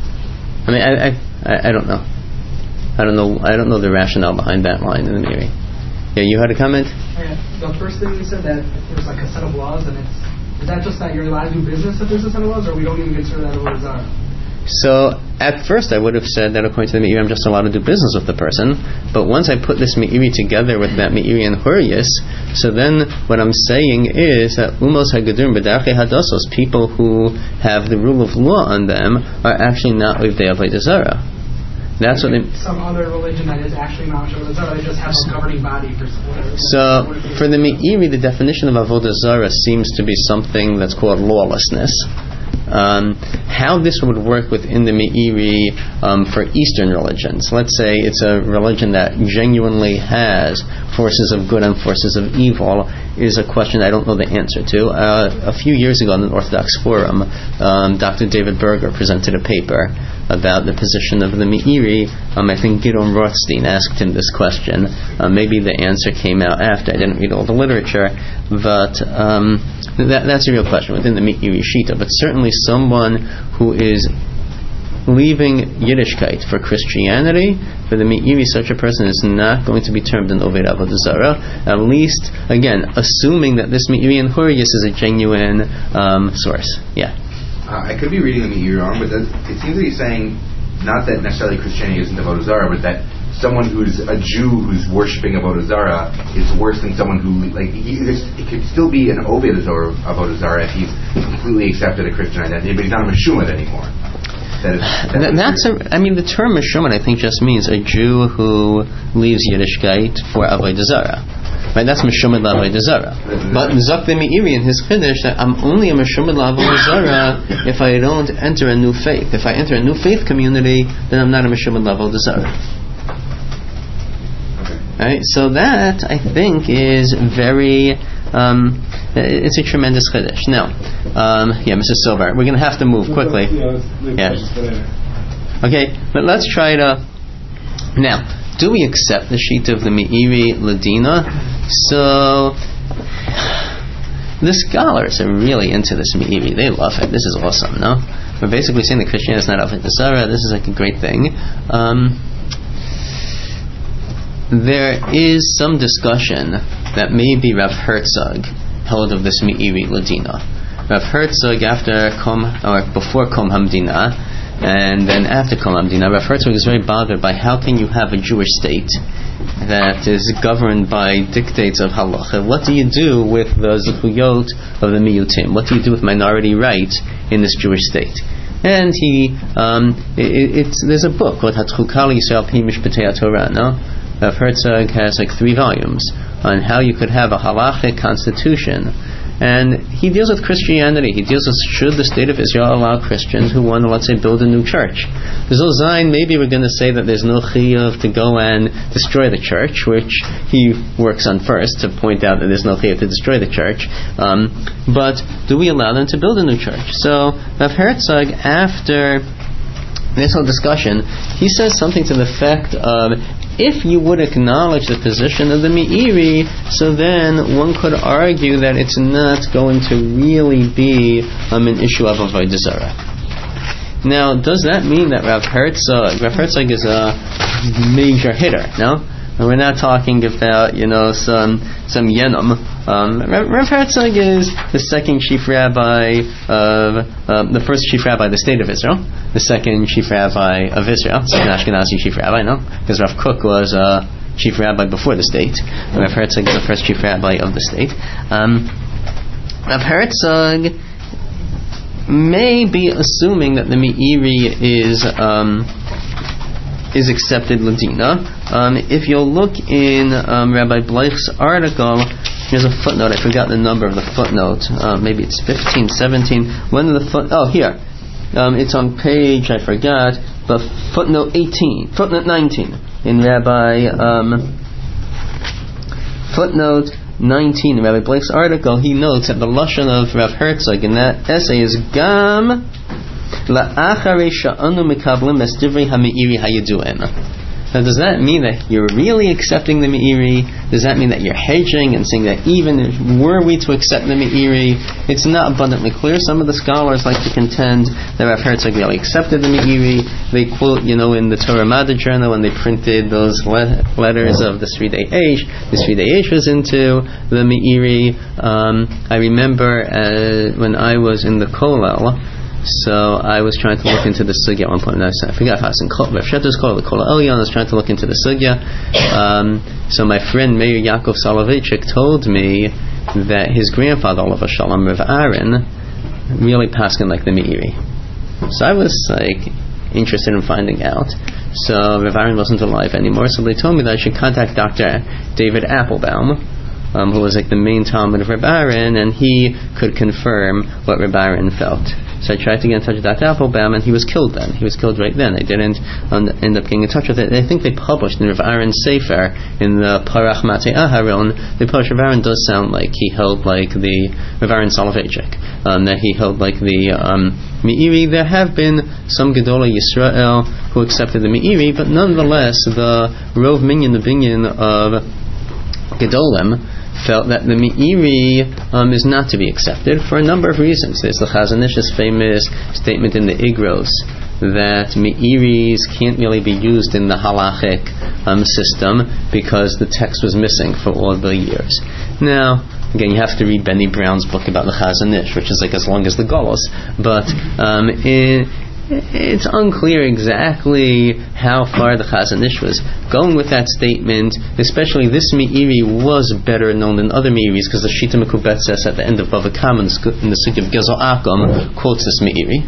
I mean, I, I, I don't know. I don't know. I don't know the rationale behind that line in the Meiri. Yeah, you had a comment? Yeah. The first thing you said that if there's like a set of laws, and it's is that just that you're allowed to do business if there's a set of laws, or we don't even consider that a Avodah Zarah? So, at first I would have said that according to the Meiri, I'm just allowed to do business with the person, but once I put this Meiri together with that Meiri and Hurrius, so then what I'm saying is that Umos HaGedurim B'darchei Hadasos, people who have the rule of law on them, are actually not Ovdei Avodah Zarah. That's what they, some other religion that is actually not Avodah Zarah, they just have a governing body for whatever. So, for the Meiri, the definition of Avodah Zarah seems to be something that's called lawlessness. Um, how this would work within the Meiri um, for Eastern religions. Let's say it's a religion that genuinely has forces of good and forces of evil, is a question I don't know the answer to. Uh, a few years ago on the Orthodox Forum, um, Doctor David Berger presented a paper about the position of the Meiri. Um, I think Gidon Rothstein asked him this question. Uh, maybe the answer came out after. I didn't read all the literature, but um, that, that's a real question within the Meiri Shita. But certainly someone who is leaving Yiddishkeit for Christianity, for the Meiri, such a person is not going to be termed an Oved Avodah Zarah, at least, again, assuming that this Meiri and Hurrius is a genuine um, source. Yeah. Uh, I could be reading the Meiri wrong, but that, it seems that he's saying not that necessarily Christianity isn't Avodah Zarah, but that someone who's a Jew who's worshiping Avodah Zarah is worse than someone who, like, he, it could still be an Oved Avodah Zarah if he's completely accepted a Christian identity, but he's not a Meshumad anymore. That is, that that, that's a, I mean, the term Meshumad I think just means a Jew who leaves Yiddishkeit for Avodah Zarah. Right, that's Meshumad L'Avodah Zarah. But Zak the Meiri in his Chiddush that I'm only a Meshumad L'Avodah Zarah if I don't enter a new faith. If I enter a new faith community, then I'm not a Meshumad L'Avodah Zarah. Right, so that I think is very. Um, it's a tremendous Chiddush. Now, um, yeah, Missus Silver, we're going to have to move quickly. Yeah. Okay, but let's try to now. Do we accept the sheet of the Meiri Ladina? So the scholars are really into this Meiri. They love it. This is awesome, no? We're basically saying that Christianity is not Avodah Zarah. This is like a great thing. Um, there is some discussion that maybe Rav Herzog held of this Meiri Ladina. Rav Herzog after Kom or before Kom Hamdina, and then after Kom Hamdina, Rav Herzog is very bothered by how can you have a Jewish state that is governed by dictates of halacha. What do you do with the zechuyot of the miyutim? What do you do with minority rights in this Jewish state? And he, um, it, it's there's a book called Hatchukah Yisrael Pi Mishpatei HaTorah. No, Rav Herzog has like three volumes on how you could have a halachic constitution and he deals with Christianity. He deals with should the state of Israel allow Christians who want to, let's say, build a new church. Zul Zayin, maybe we're going to say that there's no chiyuv to go and destroy the church, which he works on first to point out that there's no chiyuv to destroy the church. Um, but do we allow them to build a new church? So Rav Herzog, after this whole discussion, he says something to the effect of, if you would acknowledge the position of the Meiri, so then one could argue that it's not going to really be um, an issue of Avodah Zarah. Now, does that mean that Rav Herzog, Rav Herzog is a major hitter? No? And we're not talking about, you know, some some Yenom. Um, Rav Herzog is the second chief rabbi of, uh, the first chief rabbi of the state of Israel, the second chief rabbi of Israel, second Ashkenazi chief rabbi, no? Because Rav Kook was a uh, chief rabbi before the state. Rav Herzog is the first chief rabbi of the state. Um, Rav Herzog may be assuming that the Meiri is um, is accepted Ladina. Um, if you'll look in um, Rabbi Bleich's article, there's a footnote. I forgot the number of the footnote. Uh, maybe it's fifteen, seventeen. When the foot? Oh, here. Um, it's on page, I forgot, but footnote eighteen, footnote nineteen in Rabbi um, footnote nineteen in Rabbi Blake's article. He notes that the lashon of Rav Herzog in that essay is gam la'acharei sha'anu mekablim es divrei ha'meiri hayadu'en. Now, does that mean that you're really accepting the Meiri? Does that mean that you're hedging and saying that even if were we to accept the Meiri, it's not abundantly clear? Some of the scholars like to contend that Rav Herzog really accepted the Meiri. They quote, you know, in the Torah Madda journal when they printed those le- letters of the Sridei Eish. The Sridei Eish was into the Meiri. Um, I remember uh, when I was in the Kollel, so I was trying to look into the sugya at one point. I forgot if I was in Rav Shetter's Kollel, the Kollel Elyon. I was trying to look into the sugya. Um, so my friend Meir Yaakov Soloveitchik told me that his grandfather, Olav Shalom Rav Aaron, really paskin like the Meiri. So I was like interested in finding out. So Rav Aaron wasn't alive anymore. So they told me that I should contact Doctor David Applebaum, um, who was like the main Talmud of Rav Aaron, and he could confirm what Rav Aaron felt. So I tried to get in touch with Doctor Applebaum, and he was killed then. He was killed right then. I didn't um, end up getting in touch with it. I think they published in Rav Aaron's Sefer, in the Parach Matei Aharon, they published Rav Aaron does sound like he held like the Rav Aaron Soloveitchik, um, that he held like the um, Meiri. There have been some Gedolei Yisrael who accepted the Meiri, but nonetheless, the Rov Minyan, the Binyan of Gedolim, felt that the Meiri um, is not to be accepted for a number of reasons. There's the Chazon Ish's famous statement in the Igros that Meiris can't really be used in the halachic um, system because the text was missing for all the years. Now, again, you have to read Benny Brown's book about the Chazon Ish, which is like as long as the Golos, but um, in it's unclear exactly how far the Chazon Ish was going with that statement. Especially this Meiri was better known than other Meiris because the Shita Mekubetzes at the end of Bava Kama in the Sugya of Gezel Akum quotes this Meiri.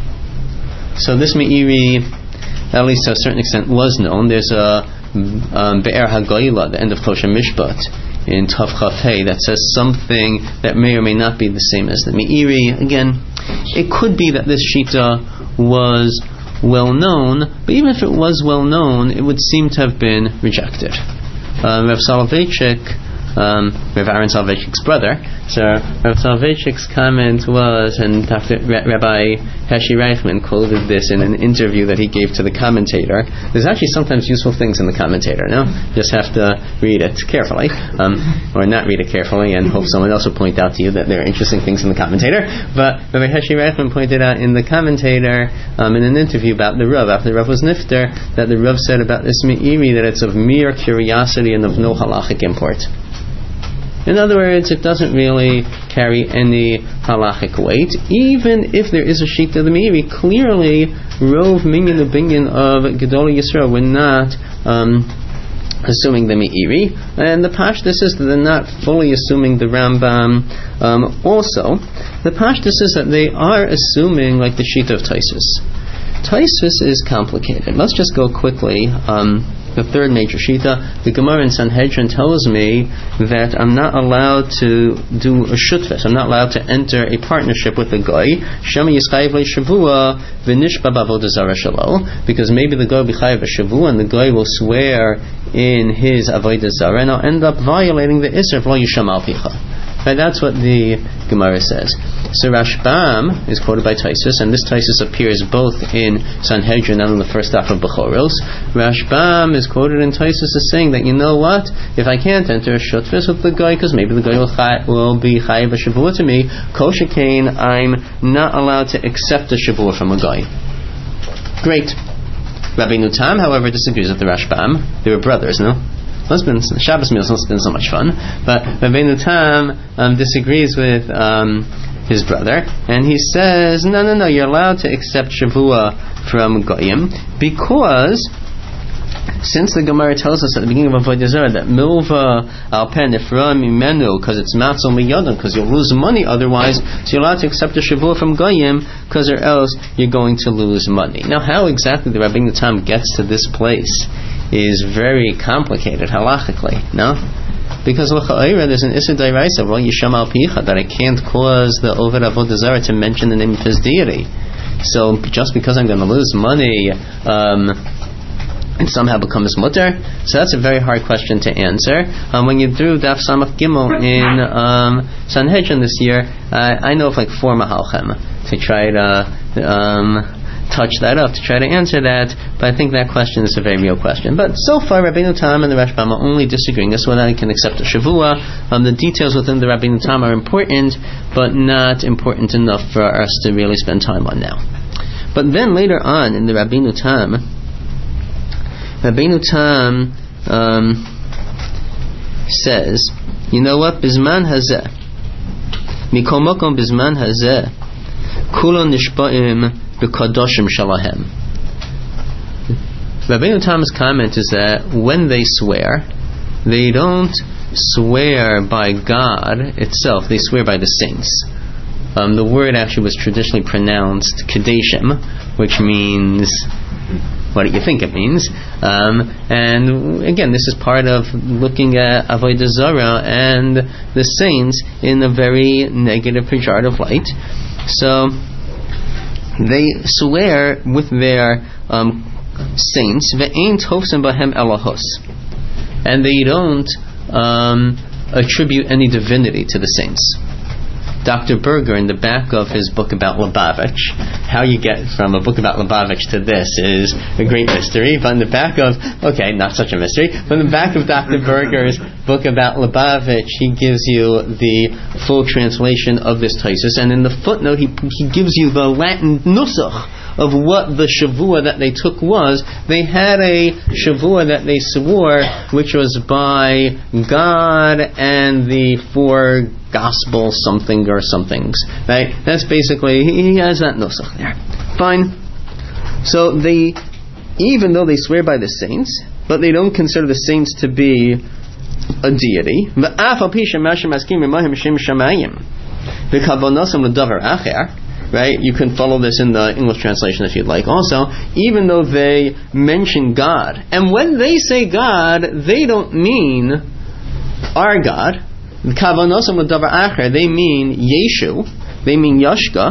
So this Meiri, at least to a certain extent, was known. There's a um, Be'er HaGoyla, the end of Kosher Mishpat, in Tav Chaf Hey, that says something that may or may not be the same as the Meiri. Again, it could be that this Shita was well known, but even if it was well known, it would seem to have been rejected. Uh, Rav Soloveitchik, um, Rav Aaron Soloveitchik's brother, so Rav Soloveitchik's comment was, and Doctor Ra- Rabbi Heshi Reichman quoted this in an interview that he gave to the commentator. There's actually sometimes useful things in the commentator, no? Just have to read it carefully, um, or not read it carefully and hope someone else will point out to you that there are interesting things in the commentator. But Rabbi Heshi Reichman pointed out in the commentator, um, in an interview about the Rav, after the Rav was nifter, that the Rav said about this Meiri that it's of mere curiosity and of no halachic import. In other words, it doesn't really carry any halachic weight. Even if there is a shita of the Meiri, clearly Rov Minyan Ubinyan of Gedolei Yisrael were not um, assuming the Meiri, and the Pashtus is that they're not fully assuming the Rambam. Um, also, the Pashtus is that they are assuming like the shita of Taisus. Taisus is complicated. Let's just go quickly. Um, the third major shita, the Gemara in Sanhedrin tells me that I'm not allowed to do a shutfus. I'm not allowed to enter a partnership with a guy. Shema yischayev le shavua v'nishba b'avodah zara shelo, because maybe the guy will be chayev a shavua and the guy will swear in his avodah zara, and I'll end up violating the isser of lo yisham al picha. Right, that's what the Gemara says. So Rashbam is quoted by Taisus, and this Taisus appears both in Sanhedrin and in the first half of Bechoros. Rashbam is quoted in Taisus as saying that, you know what, if I can't enter a shutfus with the guy, because maybe the guy will, chai, will be chayiv a shavua to me, kol shekain, I'm not allowed to accept a shavua from a guy. Great. Rabbeinu Tam, however, disagrees with the Rashbam. They were brothers, no? Husbands, Shabbos meals must have been so much fun, but Rabbeinu Tam um, disagrees with um, his brother, and he says, no, no, no, you're allowed to accept Shavua from Goyim, because since the Gemara tells us at the beginning of Avodah Zarah that Milva al pen ifra mimenu, because it's matzal miyadon, because you'll lose money otherwise, so you're allowed to accept a Shavua from Goyim, because or else you're going to lose money. Now, how exactly the Rabbeinu Tam gets to this place is very complicated halachically, no? Because l'cha'ira there's an issur d'oraisa, well, yisham al picha, that it can't cause the oved avodah zarah to mention the name of his deity. So just because I'm going to lose money, um, it somehow becomes mutter. So that's a very hard question to answer. Um, when you drew Daf Samach Gimel in um, Sanhedrin this year, uh, I know of like four mahalchem to try to Um, touch that up to try to answer that, but I think that question is a very real question. But so far, Rabbeinu Tam and the Rashbam are only disagreeing as to whether I can accept a Shavua. Um, the details within the Rabbeinu Tam are important, but not important enough for us to really spend time on now. But then later on in the Rabbeinu Tam, Rabbeinu Tam um, says, you know what, Bizman hazeh, mikol makom bizman hazeh, kulon nishba'im b'kadoshim shalahem. Rabbeinu Tam's comment is that when they swear, they don't swear by God itself, they swear by the saints. Um, the word actually was traditionally pronounced kadeshim, which means what do you think it means? Um, and again, this is part of looking at Avodah Zarah and the saints in a very negative, pejorative light. So they swear with their um, saints, ve'ein tofsim bahem elahos, and they don't um, attribute any divinity to the saints. Doctor Berger, in the back of his book about Lubavitch, how you get from a book about Lubavitch to this is a great mystery, but in the back of, okay, not such a mystery, but in the back of Doctor Berger's book about Lubavitch, he gives you the full translation of this Taisus, and in the footnote he, he gives you the Latin nusach of what the Shavua that they took was. They had a Shavua that they swore, which was by God and the four gospel something or somethings, right? That's basically, he has that nusach there. Fine. So they, even though they swear by the saints, but they don't consider the saints to be a deity. Right? You can follow this in the English translation if you'd like. Also, even though they mention God, and when they say God, they don't mean our God. They mean Yeshu, they mean Yashka.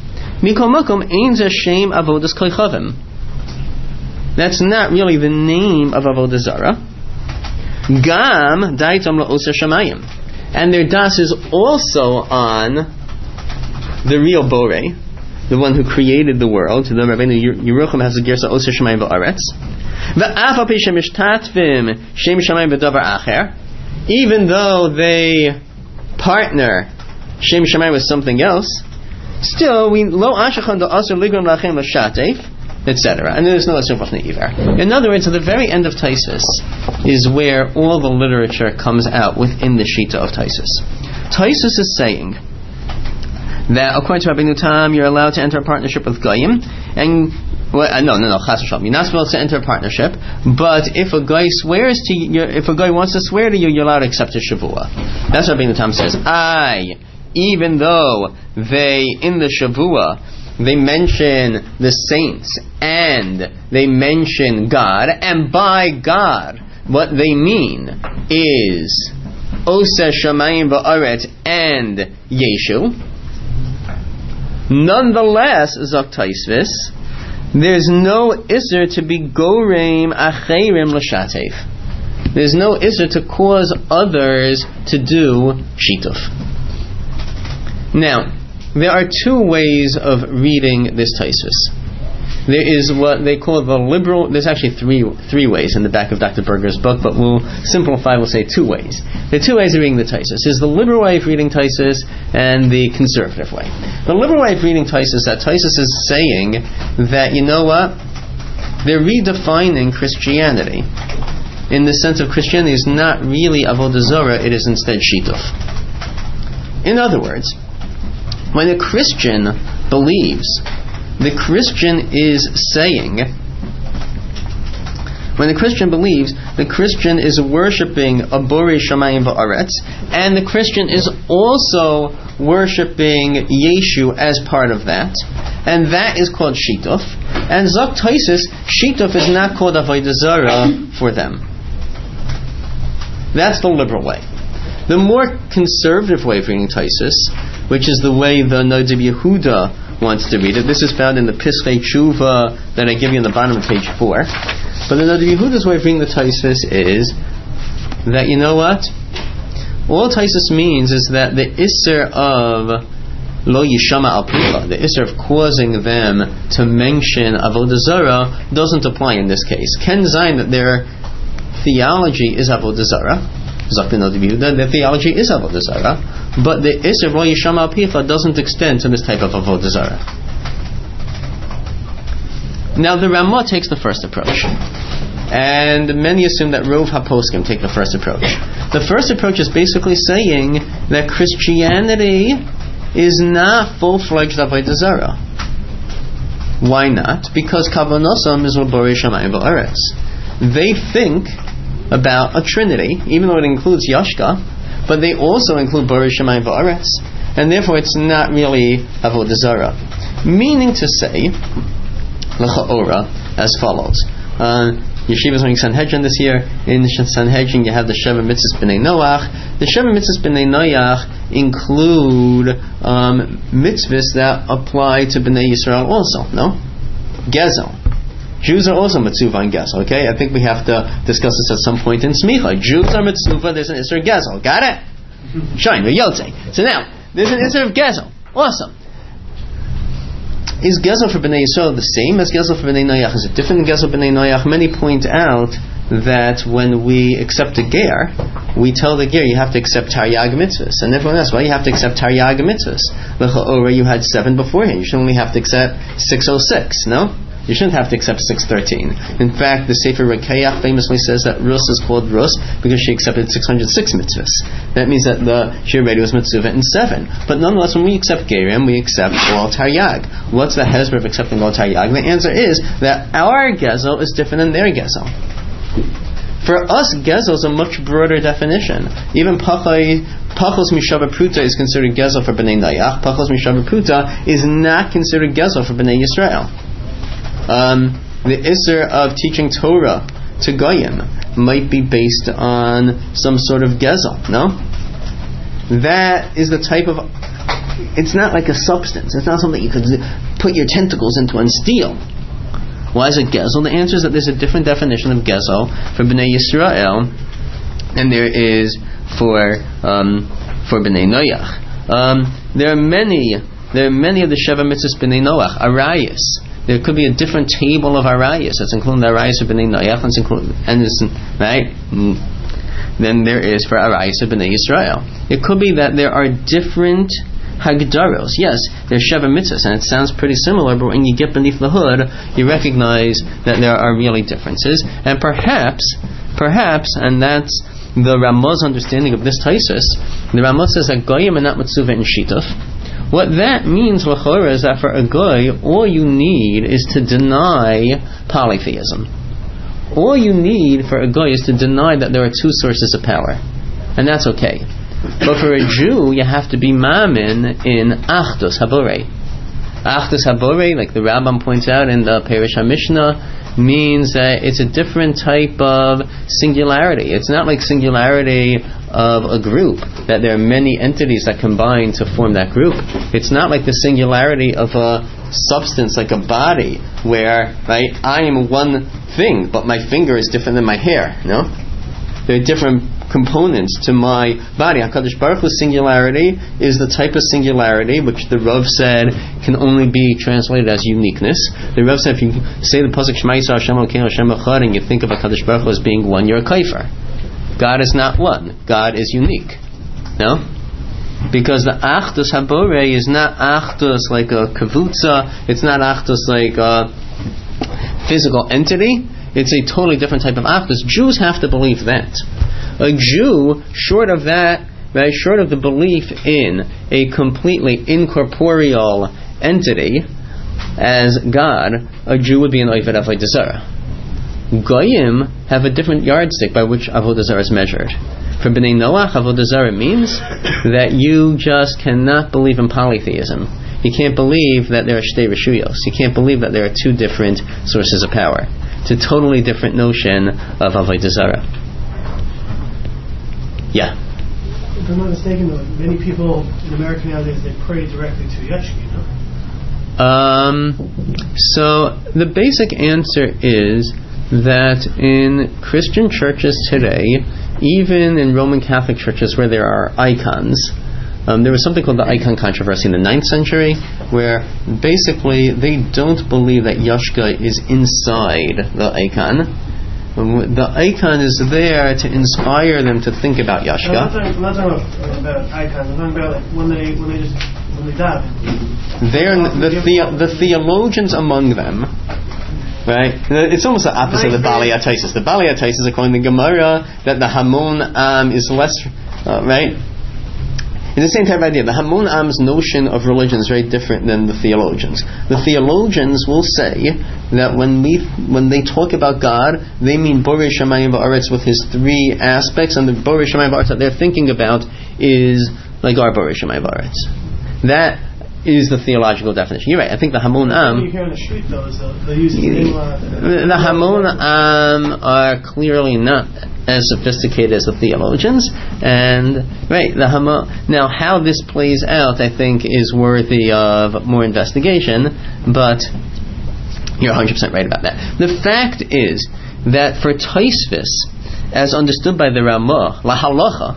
That's not really the name of Avodah Zarah. Gam daitam la'oser shamayim, and their das is also on the real Borei, the one who created the world. The Rabbeinu Yerucham has a gersa oser shamayim va'aretz. Va'af al pi shemishtatvim shem shamayim v'davar acher, even though they partner Shem Shamayim with something else, still we lo ashachan do aser ligron lachem l'shatef, et cetera. And there's no asur b'chnei iver. In other words, at the very end of Taisus is where all the literature comes out within the Shita of Taisus. Taisus is saying that according to Rabbeinu Tam, you're allowed to enter a partnership with Goyim, and well, uh, no, no, no, chas v'shalom. You're not supposed to enter a partnership, but if a guy swears to you, if a guy wants to swear to you, you're allowed to accept a shavua. That's what Rabbeinu Tam says. I, even though they in the shavua they mention the saints, and they mention God, and by God, what they mean is Oseh Shamayim Va'aretz and Yeshu. Nonetheless, Zok Taisvis, there's no Isser to be Goreim Acherim L'Shatef. There's no Isser to cause others to do Shituf. Now, there are two ways of reading this Taisvis. There is what they call the liberal. There's actually three three ways in the back of Doctor Berger's book, but we'll simplify. We'll say two ways. The two ways of reading the Taisus is the liberal way of reading Taisus and the conservative way. The liberal way of reading Taisus, that Taisus is saying that, you know what, they're redefining Christianity in the sense of Christianity is not really Avodah Zarah; it is instead Shituf. In other words, when a Christian believes, the Christian is saying, when the Christian believes, the Christian is worshipping a Borei Shamayim Va'aretz, and the Christian is also worshipping Yeshu as part of that, and that is called Shituf. And Zok Taisus, Shituf is not called Avodah Zarah for them. That's the liberal way. The more conservative way of reading Taisus, which is the way the Noda B'Yehuda wants to read it. This is found in the Pischei Tshuva that I give you on the bottom of page four. But the Noda B'Yehuda's way of reading the Taisus is that, you know what? All Taisus means is that the Isser of Lo Yishama Al Picha, the Isser of causing them to mention Avodah Zarah, doesn't apply in this case. Ken Zayin, that their theology is Avodah Zarah. Zakta Noda B'Yehuda, their theology is Avodah Zarah, but the Isser of Lo Yishama Al Picha doesn't extend to this type of Avodah Zarah. Now the Ramah takes the first approach, and many assume that Rov HaPoskim take the first approach. The first approach is basically saying that Christianity is not full-fledged Avodah Zarah. Why not? Because Kavanosam is Borei Shamayim Va'aretz. They think about a trinity, even though it includes Yashka, but they also include Borei Shamayim Va'aretz, and therefore it's not really Avodah Zarah. Meaning to say, L'cha'ora, as follows. Uh, Yeshiva's doing Sanhedrin this year. In Sanhedrin you have the Sheva Mitzvahs B'nai Noach. The Sheva Mitzvahs B'nai Noach include um, mitzvahs that apply to B'nai Yisrael also, no? Gezel. Jews are also mitzvah on Gezel, okay? I think we have to discuss this at some point in Smicha. Jews are mitzvah, there's an Isser Gezel. Got it? Shine, we're Yotze. So now, there's an Isser of Gezel. Awesome. Is Gezel for B'nai Yisrael the same as Gezel for B'nai Noach? Is it different than Gezel for B'nai Noach? Many point out that when we accept a ger, we tell the ger you have to accept Taryag mitzvahs, and everyone else, why you have to accept Taryag mitzvahs? L'cha'ora, you had seven beforehand. You should only have to accept six oh six, no? You shouldn't have to accept six thirteen. In fact, the Sefer Rekeach famously says that Rus is called Rus because she accepted six hundred six mitzvahs. That means that the she already was mitzvah in seven. But nonetheless, when we accept Gerim, we accept all Taryag. What's the hezbollah of accepting all Taryag? The answer is that our Gezel is different than their Gezel. For us, Gezel is a much broader definition. Even Pachos Mishava Pruta is considered Gezel for B'nai Noach. Pachos Mishava Pruta is not considered Gezel for B'nai Yisrael. Um, the Isser of teaching Torah to Goyim might be based on some sort of Gezel, no? That is the type of... It's not like a substance. It's not something you could put your tentacles into and steal. Why is it Gezel? The answer is that there's a different definition of Gezel for B'nai Yisrael than there is for um, for B'nai Noach. Um, there are many there are many of the Sheva Mitzvahs B'nai Noach, Arayas. There could be a different table of Arayas that's including the Arayas of B'nai Noach, and it's, right? Then there is for Arayas of B'nai Yisrael. It could be that there are different Hagdaros. Yes, there's Sheva Mitzvahs, and it sounds pretty similar, but when you get beneath the hood, you recognize that there are really differences. And perhaps, perhaps, and that's the Ramah's understanding of this Taisus, the Ramah says that Goyim are not Mitzvah in Shituf. What that means, l'chora, is that for a goy, all you need is to deny polytheism. All you need for a goy is to deny that there are two sources of power, and that's okay. But for a Jew, you have to be mamin in Achdus Haborei. Achdus Habore, like the Rambam points out in the Perish HaMishnah, means that it's a different type of singularity. It's not like singularity of a group, that there are many entities that combine to form that group. It's not like the singularity of a substance, like a body, where, right, I am one thing, but my finger is different than my hair, no? There are different components to my body. HaKadosh Baruch Hu's singularity is the type of singularity which the Rav said can only be translated as uniqueness. The Rav said if you say the pasuk Shema Yisrael Hashem Elokeinu Hashem Echad and you think of HaKadosh Baruch Hu as being one, you're a kaifer. God is not one. God is unique. No? Because the Achdus Habore is not Achdus like a kavutza. It's not Achdus like a physical entity. It's a totally different type of Achdus. Jews have to believe that. A Jew, short of that, right, short of the belief in a completely incorporeal entity as God, a Jew would be an Oved Avodah Zarah. Goyim have a different yardstick by which Avodah Zarah is measured. For Bnei Noach, Avodah Zarah means that you just cannot believe in polytheism. You can't believe that there are Shtei Reshuyos. You can't believe that there are two different sources of power. It's a totally different notion of Avodah Zarah. Yeah. If I'm not mistaken, though, many people in America nowadays, they pray directly to Yeshua, you know? Um, so the basic answer is that in Christian churches today, even in Roman Catholic churches where there are icons, um, there was something called the icon controversy in the ninth century, where basically they don't believe that Yashka is inside the icon. Um, the icon is there to inspire them to think about Yashka. I'm not talking, I'm not talking about, about icons. I'm talking about like when they when they just when they die. They're the the, the theologians among them. Right? It's almost the opposite of the Bali Ataisis. The Bali Ataisis, according to Gemara, that the Hamon Am is less, uh, right? It's the same type of idea. The Hamon Am's notion of religion is very different than the theologians. The theologians will say that when we when they talk about God, they mean Borei Shamayim Va'aretz with his three aspects, and the Borei Shamayim Va'aretz that they're thinking about is like our Borei Shamayim Va'aretz. That is the theological definition. You're right. I think the Hamon Am. You hear on the street though, is the, they use the name. The, the Hamon Am are clearly not as sophisticated as the theologians, and right, the Hamon. Now, how this plays out, I think, is worthy of more investigation. But you're one hundred percent right about that. The fact is that for Taisvis, as understood by the Ramah, la halacha,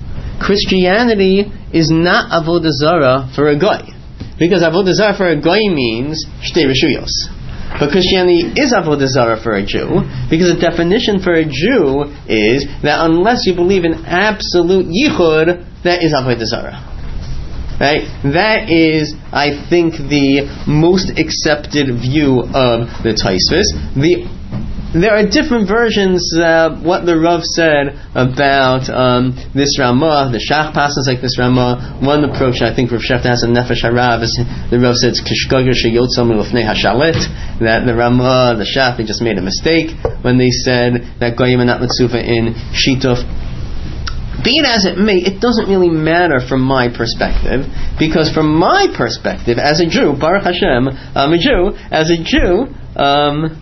Christianity is not avodah zarah for a guy. Because Avodah Zarah for a Goy means Shtei Reshuyos. But Christianity is Avodah Zarah for a Jew, because the definition for a Jew is that unless you believe in absolute Yichud, that is Avodah Zarah. Right? That is, I think, the most accepted view of the Taisvis. The There are different versions uh, what the Rav said about um, this Ramah. The Shach passes like this Ramah. One approach, I think, Rav Shefta has a Nefesh HaRav, is the Rav says Kishkoger Sheyotzam Lufnei Hashalit, that the Ramah, the Shach, they just made a mistake when they said that Goyim are not Mitzufa in Shituf. Be it as it may, it doesn't really matter from my perspective, because from my perspective, as a Jew, Baruch Hashem, I'm a Jew, as a Jew, um,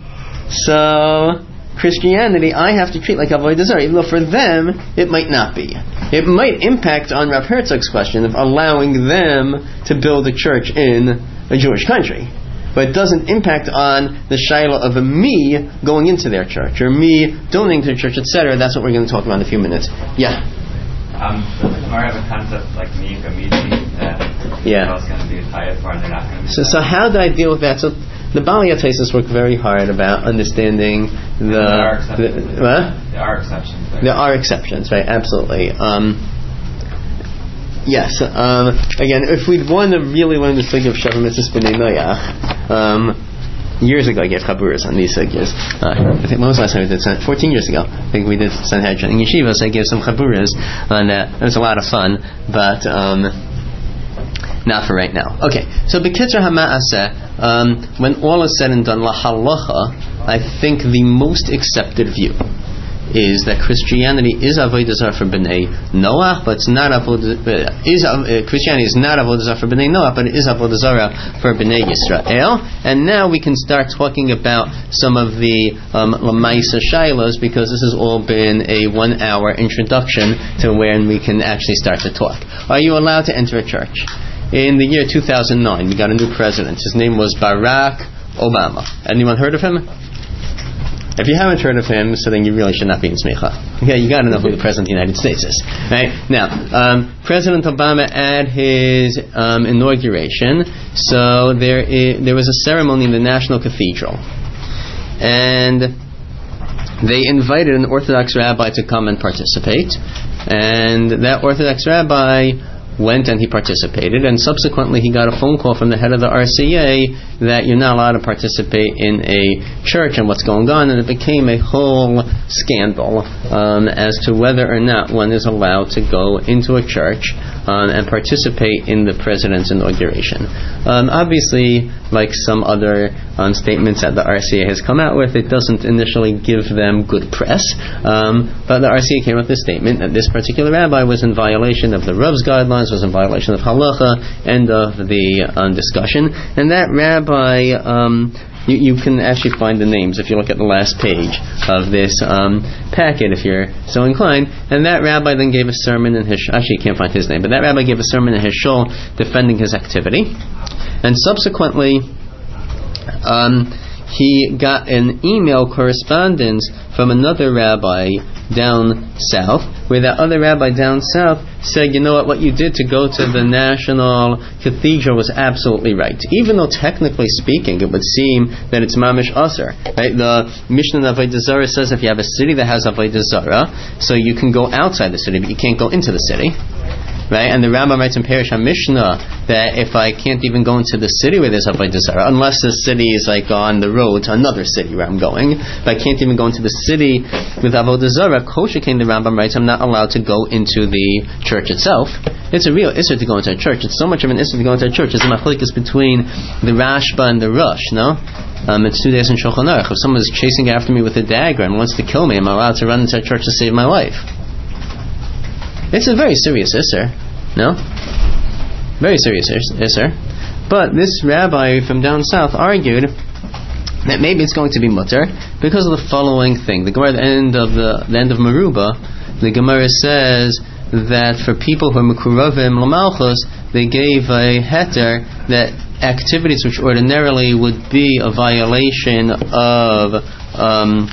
so Christianity I have to treat like Avodah Zarah, even though for them it might not be. It might impact on Rav Herzog's question of allowing them to build a church in a Jewish country. But it doesn't impact on the shaila of a me going into their church, or me donating to the church, et cetera. That's what we're going to talk about in a few minutes. Yeah? Um, so the Gemara have a concept like Miyika Miti that yeah. is going to be a tayat for and they're not going to be. So, so how do I deal with that? So the Bali Ataisis work very hard about understanding the. There are exceptions. The, what? There are exceptions. Right? There are exceptions, right? Absolutely. Um, yes. Um, again, if we'd want to really learn the sugya of Sheva Mitzvahs B'nai Noach, um, years ago I gave chaburas on these sugyas. Uh, I think when was the last time we did? San, Fourteen years ago. I think we did Sanhedrin in yeshivas. I gave some chaburas on that. It was a lot of fun, but. Um, Not for right now. Okay, so B'Kitzur HaMa'aseh, um, when all is said and done, la halacha, I think the most accepted view is that Christianity is avodah zarah for Bnei Noach, but it's not avodah is uh, Christianity is not avodah zarah for Bnei Noach, but it is avodah zarah for Bnei Yisrael. And now we can start talking about some of the um, Lamaisa Shilohs, because this has all been a one-hour introduction to when we can actually start to talk. Are you allowed to enter a church? In the year two thousand nine, we got a new president. His name was Barack Obama. Anyone heard of him? If you haven't heard of him, so then you really should not be in smicha. Okay, you got to know who the President of the United States is. Right? Now, um, President Obama at his um, inauguration, so there is, there was a ceremony in the National Cathedral. And they invited an Orthodox rabbi to come and participate. And that Orthodox rabbi went and he participated, and subsequently he got a phone call from the head of the R C A that you're not allowed to participate in a church and what's going on, and it became a whole scandal um, as to whether or not one is allowed to go into a church um, and participate in the president's inauguration. Um, obviously, like some other um, statements that the R C A has come out with, it doesn't initially give them good press, um, but the R C A came with this statement that this particular rabbi was in violation of the Rav's guidelines, was in violation of halacha, end of the um, discussion. And that rabbi, um, you, you can actually find the names if you look at the last page of this um, packet, if you're so inclined. And that rabbi then gave a sermon in his, actually you can't find his name, but that rabbi gave a sermon in his shul defending his activity. And subsequently, um, he got an email correspondence from another rabbi down south, where that other rabbi down south said, you know what, what you did to go to the National Cathedral was absolutely right. Even though technically speaking, it would seem that it's mamish aser. Right? The Mishnah in Avodah Zarah says if you have a city that has Avodah Zarah, so you can go outside the city, but you can't go into the city. Right? And the Rambam writes in Perish HaMishnah that if I can't even go into the city where there's Avodah Zarah, unless the city is like on the road to another city where I'm going, but I can't even go into the city with Avodah Zarah, Kosher King, the Rambam writes, I'm not allowed to go into the church itself. It's a real issur to go into a church. It's so much of an issur to go into a church. It's a machlokes between the Rashba and the Rosh, no? Um, it's two days in Shulchan Aruch. If someone is chasing after me with a dagger and wants to kill me, am I allowed to run into a church to save my life? It's a very serious issur, no? Very serious issur. But this rabbi from down south argued that maybe it's going to be mutter because of the following thing. The Gemara at the end of the, the end of Meruba, the Gemara says that for people who are mekuravim l'malchus, they gave a heter that activities which ordinarily would be a violation of um,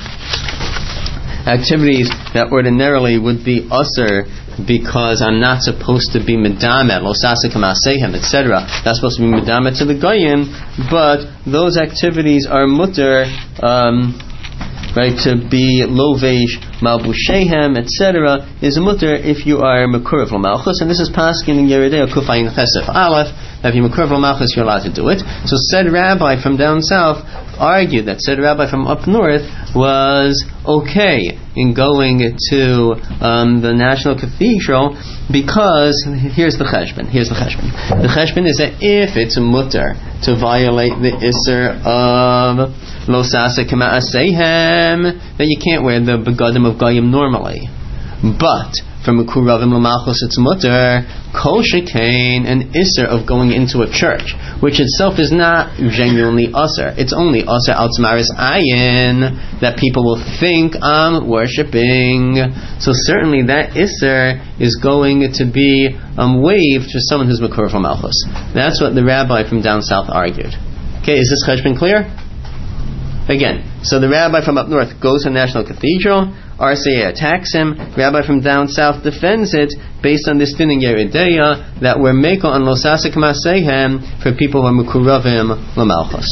activities that ordinarily would be usher because I'm not supposed to be medamet, losasik ma'asehem, et cetera. That's supposed to be medamet to the goyim, but those activities are mutter, um, right? To be lovesh malbushehem, et cetera, is mutter if you are mekurav l'malchus, and this is paskin in Yeridei Kufayin Chesef Aleph. If you're mekurav l'malchus, you're allowed to do it. So said rabbi from down south argued that said rabbi from up north was okay in going to um, the National Cathedral because here's the cheshbon. Here's the cheshbon. The cheshbon is that if it's a mutter to violate the isser of lo sasek ma'asehem, then you can't wear the begadim of goyim normally. But from mekuravim l'malchus it's mutter kol shekain, an isser of going into a church, which itself is not genuinely usser. It's only usser al tzmaris ayin, that people will think I'm worshipping. So certainly that isser is going to be um, waived for someone who's mekurav l'malchus. That's what the rabbi from down south argued. Okay, is this cheshbon clear? Again, so the rabbi from up north goes to the National Cathedral, R C A attacks him, rabbi from down south defends it based on this din in Yeridea that we're meko on losasik ma'asehem for people who are mekuravim l'malchus.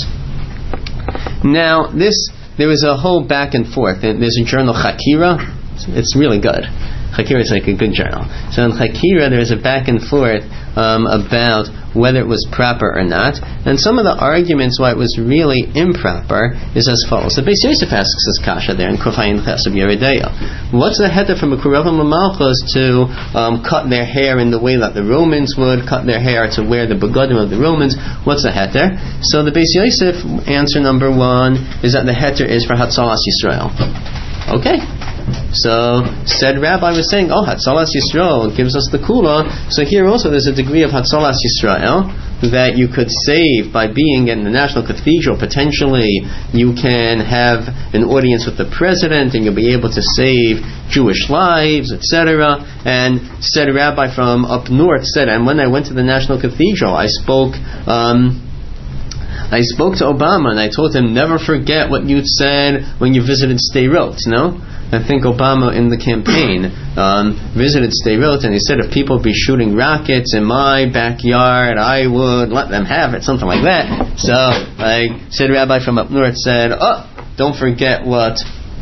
Now, this, there is a whole back and forth. There's a journal Chakira, it's really good. Chakira is like a good journal. So in Chakira there's a back and forth um, about whether it was proper or not, and some of the arguments why it was really improper is as follows. The Beis Yosef asks this kasha there in Kufayin Chesed Yeridea. What's the heter from mekuravim l'malchus to um, cut their hair in the way that the Romans would cut their hair, to wear the begadim of the Romans? What's the heter? So the Beis Yosef answer number one is that the heter is for Hatzalas Yisrael. Okay, So said rabbi was saying, oh, Hatzalas Yisrael gives us the kula. So here also there's a degree of Hatzalas Yisrael that you could save by being in the National Cathedral. Potentially you can have an audience with the president and you'll be able to save Jewish lives, et cetera. And said rabbi from up north said, and when I went to the National Cathedral, I spoke um, I spoke to Obama and I told him, never forget what you said when you visited Sderot, no? I think Obama in the campaign um, visited Sderot and he said, if people be shooting rockets in my backyard, I would let them have it, something like that. So, like, said rabbi from up north said, oh, don't forget what,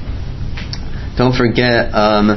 don't forget, um,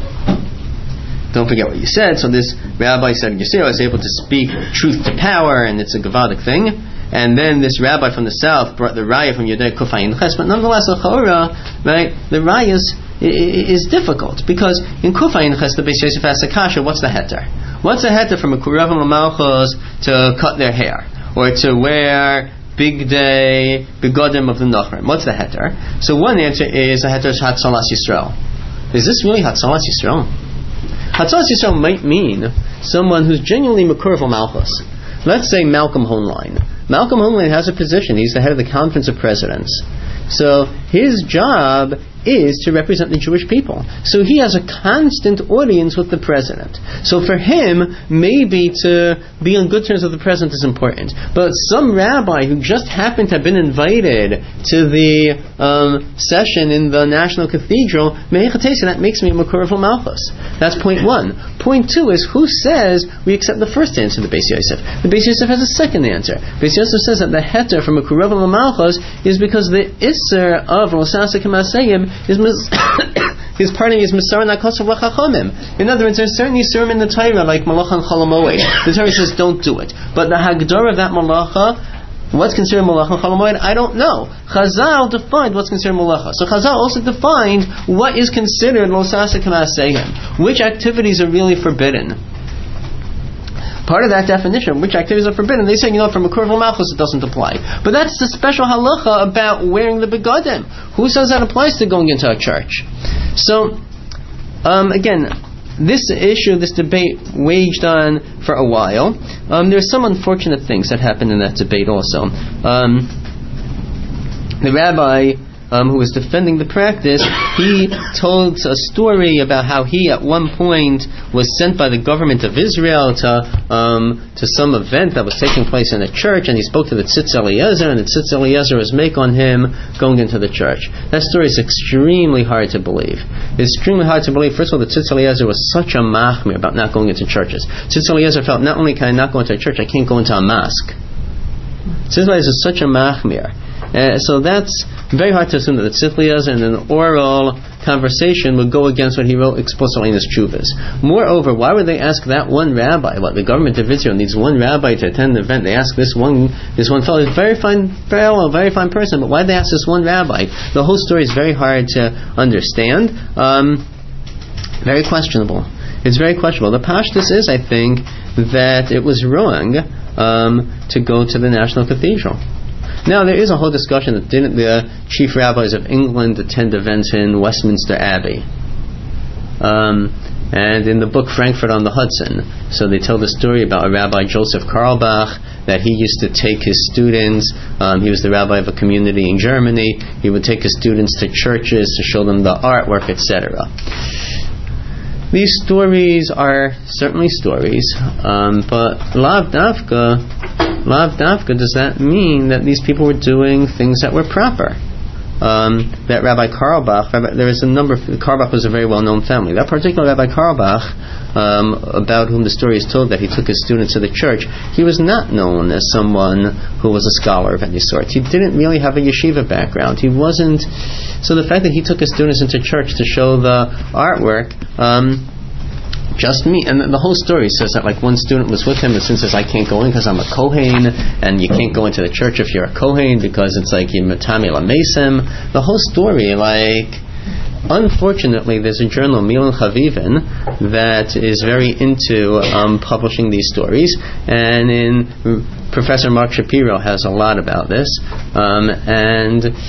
don't forget what you said. So this rabbi said, you see, I was able to speak truth to power and it's a Gavadic thing. And then this rabbi from the south brought the raya from Yudei Kufayin Ches, but nonetheless, the Chora, right, the raya is, is difficult because in Kufayin Ches, the Beis Yosef asks Akasha, what's the heter? What's the heter from a Kuravim Malchus to cut their hair or to wear big day begodim of the Nachrim? What's the heter? So one answer is the heter is Hatzalas Yisrael. Is this really Hatzalas Yisrael? Hatzalas Yisrael might mean someone who's genuinely Mekurav Malchus. Let's say Malcolm Hoenlein. Malcolm Hoenlein has a position. He's the head of the Conference of Presidents. So his job is to represent the Jewish people. So he has a constant audience with the president. So for him, maybe to be on good terms with the president is important. But some rabbi who just happened to have been invited to the um, session in the National Cathedral, that makes me a Mekurav Malchus. That's point one. Point two is, who says we accept the first answer of the Beis Yosef? The Beis Yosef has a second answer. Beis Yosef says that the heter from Mekurav Malchus is because the Isser of Rosasa Kamaseyim is mis- his parting is Misar Nakosov Lachachamim. In other words, there's certain Yisurim in the Torah, like Malach and Cholamoed. The Torah says don't do it. But the Hagdor of that Malacha, what's considered Malach and Cholamoed, I don't know. Chazal defined what's considered Malacha. So Chazal also defined what is considered Losasa Kamaseyim. Which activities are really forbidden. Part of that definition, which activities are forbidden, they say, you know, from a Mekurav Malchus it doesn't apply. But that's the special halacha about wearing the begodim. Who says that applies to going into a church? So, um, again, this issue, this debate waged on for a while. Um, there's some unfortunate things that happened in that debate also. Um, the rabbi Um, who was defending the practice, he told a story about how he at one point was sent by the government of Israel to um, to some event that was taking place in a church, and he spoke to the Tzitz Eliezer, and the Tzitz Eliezer was make on him going into the church. That story is extremely hard to believe. It's extremely hard to believe. First of all, the Tzitz Eliezer was such a machmir about not going into churches. Tzitz Eliezer felt, not only can I not go into a church, I can't go into a mosque. Tzitz Eliezer is such a machmir. Uh, so that's very hard to assume that the Tzitz Eliezer in an oral conversation would go against what he wrote explicitly in his Tshuvas. Moreover, why would they ask that one rabbi? What, the government of Israel needs one rabbi to attend the event? They ask this one this one fellow, he's a very fine fellow, very fine person, but why did they ask this one rabbi? The whole story is very hard to understand. Um, very questionable. It's very questionable. The pashtus is, I think, that it was wrong um, to go to the National Cathedral. Now, there is a whole discussion that didn't the chief rabbis of England attend events in Westminster Abbey. Um, and in the book Frankfurt on the Hudson, so they tell the story about a Rabbi Joseph Karlbach, that he used to take his students, um, he was the rabbi of a community in Germany, he would take his students to churches to show them the artwork, et cetera. These stories are certainly stories, um, but Lav Davka, Lav Davka, does that mean that these people were doing things that were proper? Um, that Rabbi Karlbach, Rabbi, there is a number of, Karlbach was a very well-known family. That particular Rabbi Karlbach, um, about whom the story is told that he took his students to the church, he was not known as someone who was a scholar of any sort. He didn't really have a yeshiva background. He wasn't, so the fact that he took his students into church to show the artwork, um, just me, and the whole story says that like one student was with him, and since says I can't go in because I'm a Kohen, and you can't go into the church if you're a Kohen because it's like you're Matami Lamesim. The whole story, like, unfortunately, there's a journal, Milan Chavivin, that is very into um, publishing these stories, and in Professor Mark Shapiro has a lot about this, um, and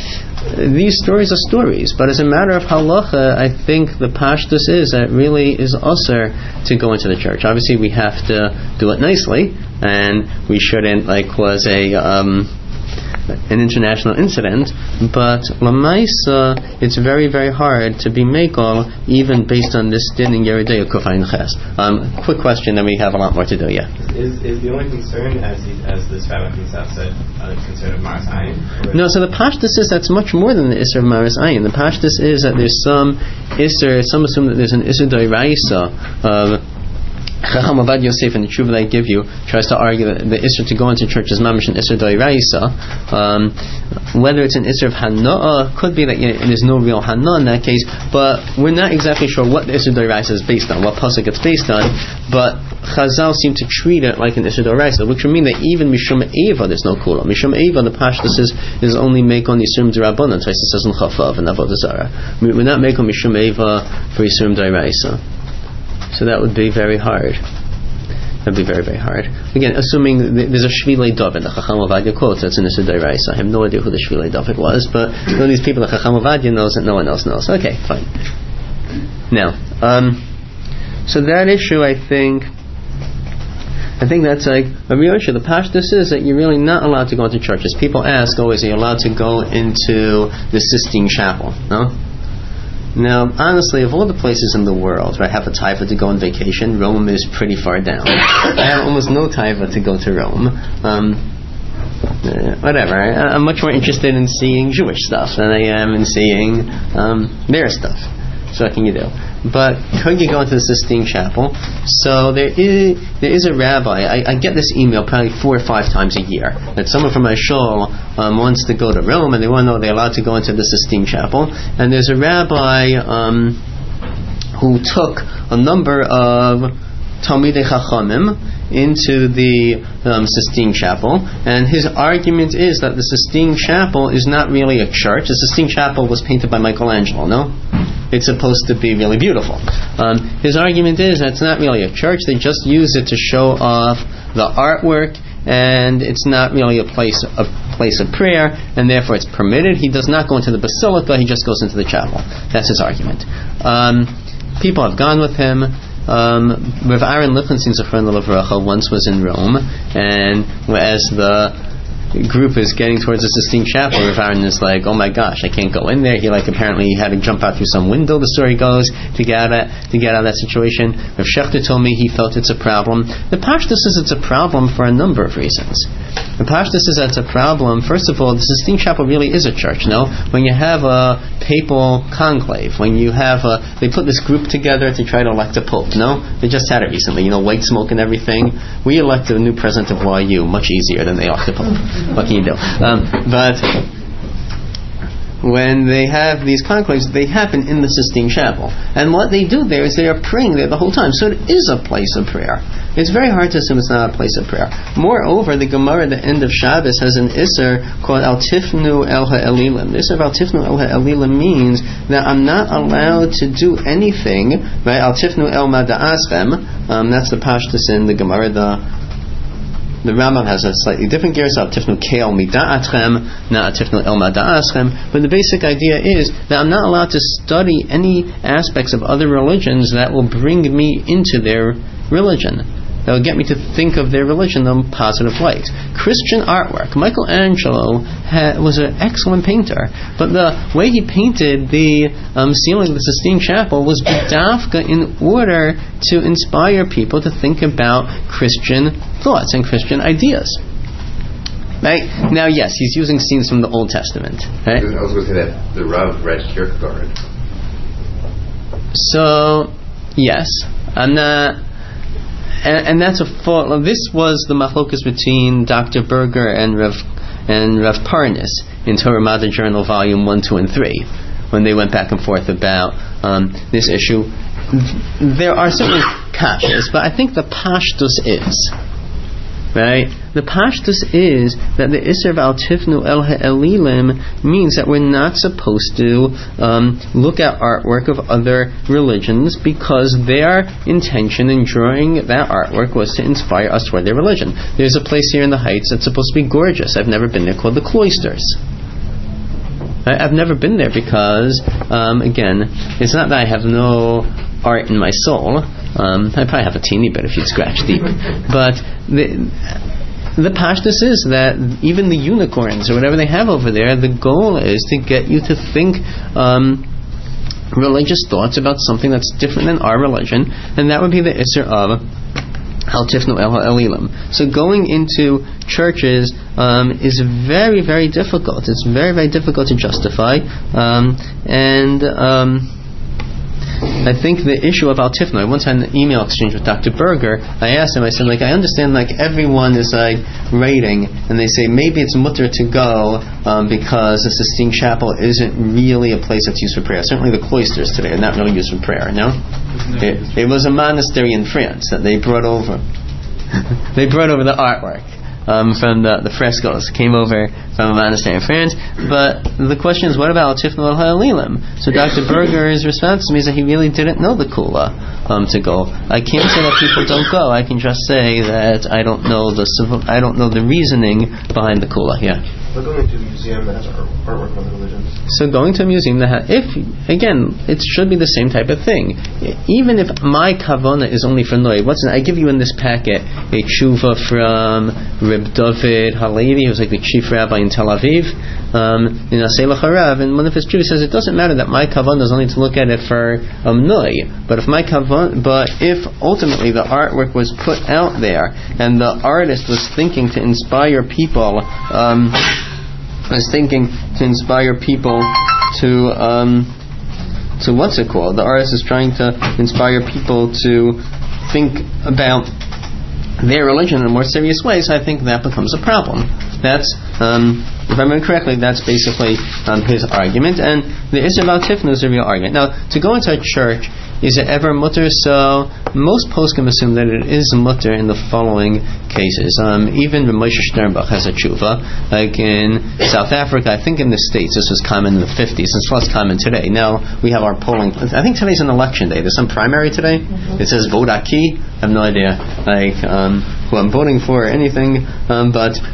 these stories are stories, but as a matter of halacha, I think the pashtus is that it really is usher to go into the church. Obviously, we have to do it nicely, and we shouldn't like cause a um, an international incident. But lamaisa, it's very, very hard to be mekel even based on this din in Yeridei Kufayin Ches. Um, quick question, then we have a lot more to do. Yeah. Is is the only concern, as he, as this Rabbi Kinsaf said, uh, the concern of Maras Ayin? No, so the pashtus is that's much more than the Isser of Maras Ayin. The pashtus is that there's some Isser, some assume that there's an Isser Doiraisa of Chacham Avad Yosef, and the tshuva that I give you tries to argue that the Isser to go into church is mamish an Isser Doiraisa. Um, whether it's an Isser of Hana'ah, could be that you know, there's no real Hana'ah in that case, but we're not exactly sure what the Isser Doiraisa is based on, what pasuk it's based on, but Chazal seem to treat it like an Isser Doiraisa, which would mean that even Mishum Eva there's no kula. Mishum Eva, the pashtus is, is only make on Yisurim D'Rabbanan, Taisa says in Chafav and Avodah Zarah. We're not make on Mishum Eva for Yisurim D'Oraisa. So that would be very hard. That would be very, very hard. Again, assuming th- there's a Shvilei David, the Chacham Ovadia quotes, that's in the D'Oraisa. I have no idea who the Shvilei David was, but one of these people that Chacham Ovadia knows that no one else knows. Okay, fine. Now, um, so that issue, I think, I think that's like a real issue. The pashtus is that you're really not allowed to go into churches. People ask always, are you allowed to go into the Sistine Chapel? No? Now, honestly, of all the places in the world where I have a taiva to go on vacation, Rome is pretty far down. I have almost no taiva to go to Rome. Um, uh, whatever. I, I'm much more interested in seeing Jewish stuff than I am in seeing um, their stuff. So what can you do? But could you go into the Sistine Chapel? So there is there is a rabbi. I, I get this email probably four or five times a year that someone from my shul um, wants to go to Rome and they want to know they're allowed to go into the Sistine Chapel. And there's a rabbi um, who took a number of Talmidei Chachamim into the um, Sistine Chapel, and his argument is that the Sistine Chapel is not really a church. The Sistine Chapel was painted by Michelangelo, no? It's supposed to be really beautiful. Um, his argument is that it's not really a church. They just use it to show off the artwork, and it's not really a place a place of prayer, and therefore it's permitted. He does not go into the basilica. He just goes into the chapel. That's his argument. Um, people have gone with him. Um, Rav Aaron Lichtenstein, Zechron L'Vracha, once was in Rome, and as the group is getting towards the Sistine Chapel, Rav Aaron is like, oh my gosh, I can't go in there. He like apparently he had to jump out through some window, the story goes, to get out of, to get out of that situation. Rav Shechter told me he felt it's a problem. The pashtus is it's a problem for a number of reasons. The pashtus is that's a problem. First of all, the Sistine Chapel really is a church, no? When you have a papal conclave, when you have a, they put this group together to try to elect a pope, no? They just had it recently, you know, white smoke and everything. We elected a new president of Y U much easier than they elected a pope. What can you do? Um, but when they have these conclaves, they happen in the Sistine Chapel. And what they do there is they are praying there the whole time. So it is a place of prayer. It's very hard to assume it's not a place of prayer. Moreover, the Gemara at the end of Shabbos has an Isser called Al Tifnu El Ha'elilim. The Isser of Al Tifnu El Ha'elilim means that I'm not allowed to do anything, right? Al Tifnu El Mada'asvem. Um, that's the Pashtus in the Gemara. The The Rambam has a slightly different gear, so Tifnu Ke'el Mida'atchem, not Tifnu El Mada'aschem. But the basic idea is that I'm not allowed to study any aspects of other religions that will bring me into their religion, that will get me to think of their religion in a positive light. Christian artwork. Michelangelo ha- was an excellent painter, but the way he painted the um, ceiling of the Sistine Chapel was b'dafka in order to inspire people to think about Christian thoughts and Christian ideas. Right? Now, yes, he's using scenes from the Old Testament. Right? I was going to say that the Rav read Kierkegaard. So, yes, I'm not... And, and that's a fault. This was the machlokas between Doctor Berger and Rav and Rav Parnas in Torah Madda Journal, Volume One, Two, and Three, when they went back and forth about um, this issue. There are certainly kashas, but I think the pashtus is right. The pashtus is that the Isser of Al Tifnu El Ha'elilim means that we're not supposed to um, look at artwork of other religions because their intention in drawing that artwork was to inspire us toward their religion. There's a place here in the Heights that's supposed to be gorgeous. I've never been there, called the Cloisters. I, I've never been there because, um, again, it's not that I have no art in my soul. Um, I probably have a teeny bit if you'd scratch deep. But the, the pashtus is that even the unicorns or whatever they have over there, the goal is to get you to think um, religious thoughts about something that's different than our religion, and that would be the isser of Al Tifnu El Ha'elilim. So going into churches um, is very, very difficult. It's very, very difficult to justify, um, and um, I think the issue of Al Tifnu, I once had an email exchange with Doctor Berger. I asked him, I said, like, I understand, like, everyone is, like, writing, and they say maybe it's mutter to go um, because the Sistine Chapel isn't really a place that's used for prayer. Certainly the cloisters today are not really used for prayer, no? It, it was a monastery in France that they brought over. They brought over the artwork. Um, from the, the frescoes, came over from a monastery in France. But the question is, what about Al Tifnu El Ha'elilim? So Doctor Berger's response to me is that he really didn't know the kula um, to go. I can't say that people don't go. I can just say that I don't know the civil, I don't know the reasoning behind the kula. Yeah. We're going to a museum that has art, artwork from other religions. So going to a museum that has, if, again, it should be the same type of thing. Even if my kavana is only for Noi, what's I give you in this packet a tshuva from Reb David Halevi, who's like the chief rabbi in Tel Aviv, um, in Asay L'Charav, and one of his tshuva says it doesn't matter that my kavana is only to look at it for um, Noi, but if my kavana, but if ultimately the artwork was put out there and the artist was thinking to inspire people, um, was thinking to inspire people to um, to what's it called? The artist is trying to inspire people to think about their religion in a more serious way. So I think that becomes a problem. That's, um, if I remember correctly, that's basically um, his argument. And the issue about Tifnu is a real argument. Now, to go into a church, is it ever mutter? So most poskim assume that it is mutter in the following cases. Um, even Moshe Sternbach has a tshuva. Like in South Africa, I think in the States this was common in the fifties. It's less common today. Now we have our polling. I think today's an election day. There's some primary today. Mm-hmm. It says vote aki. I have no idea like um, who I'm voting for or anything. Um, but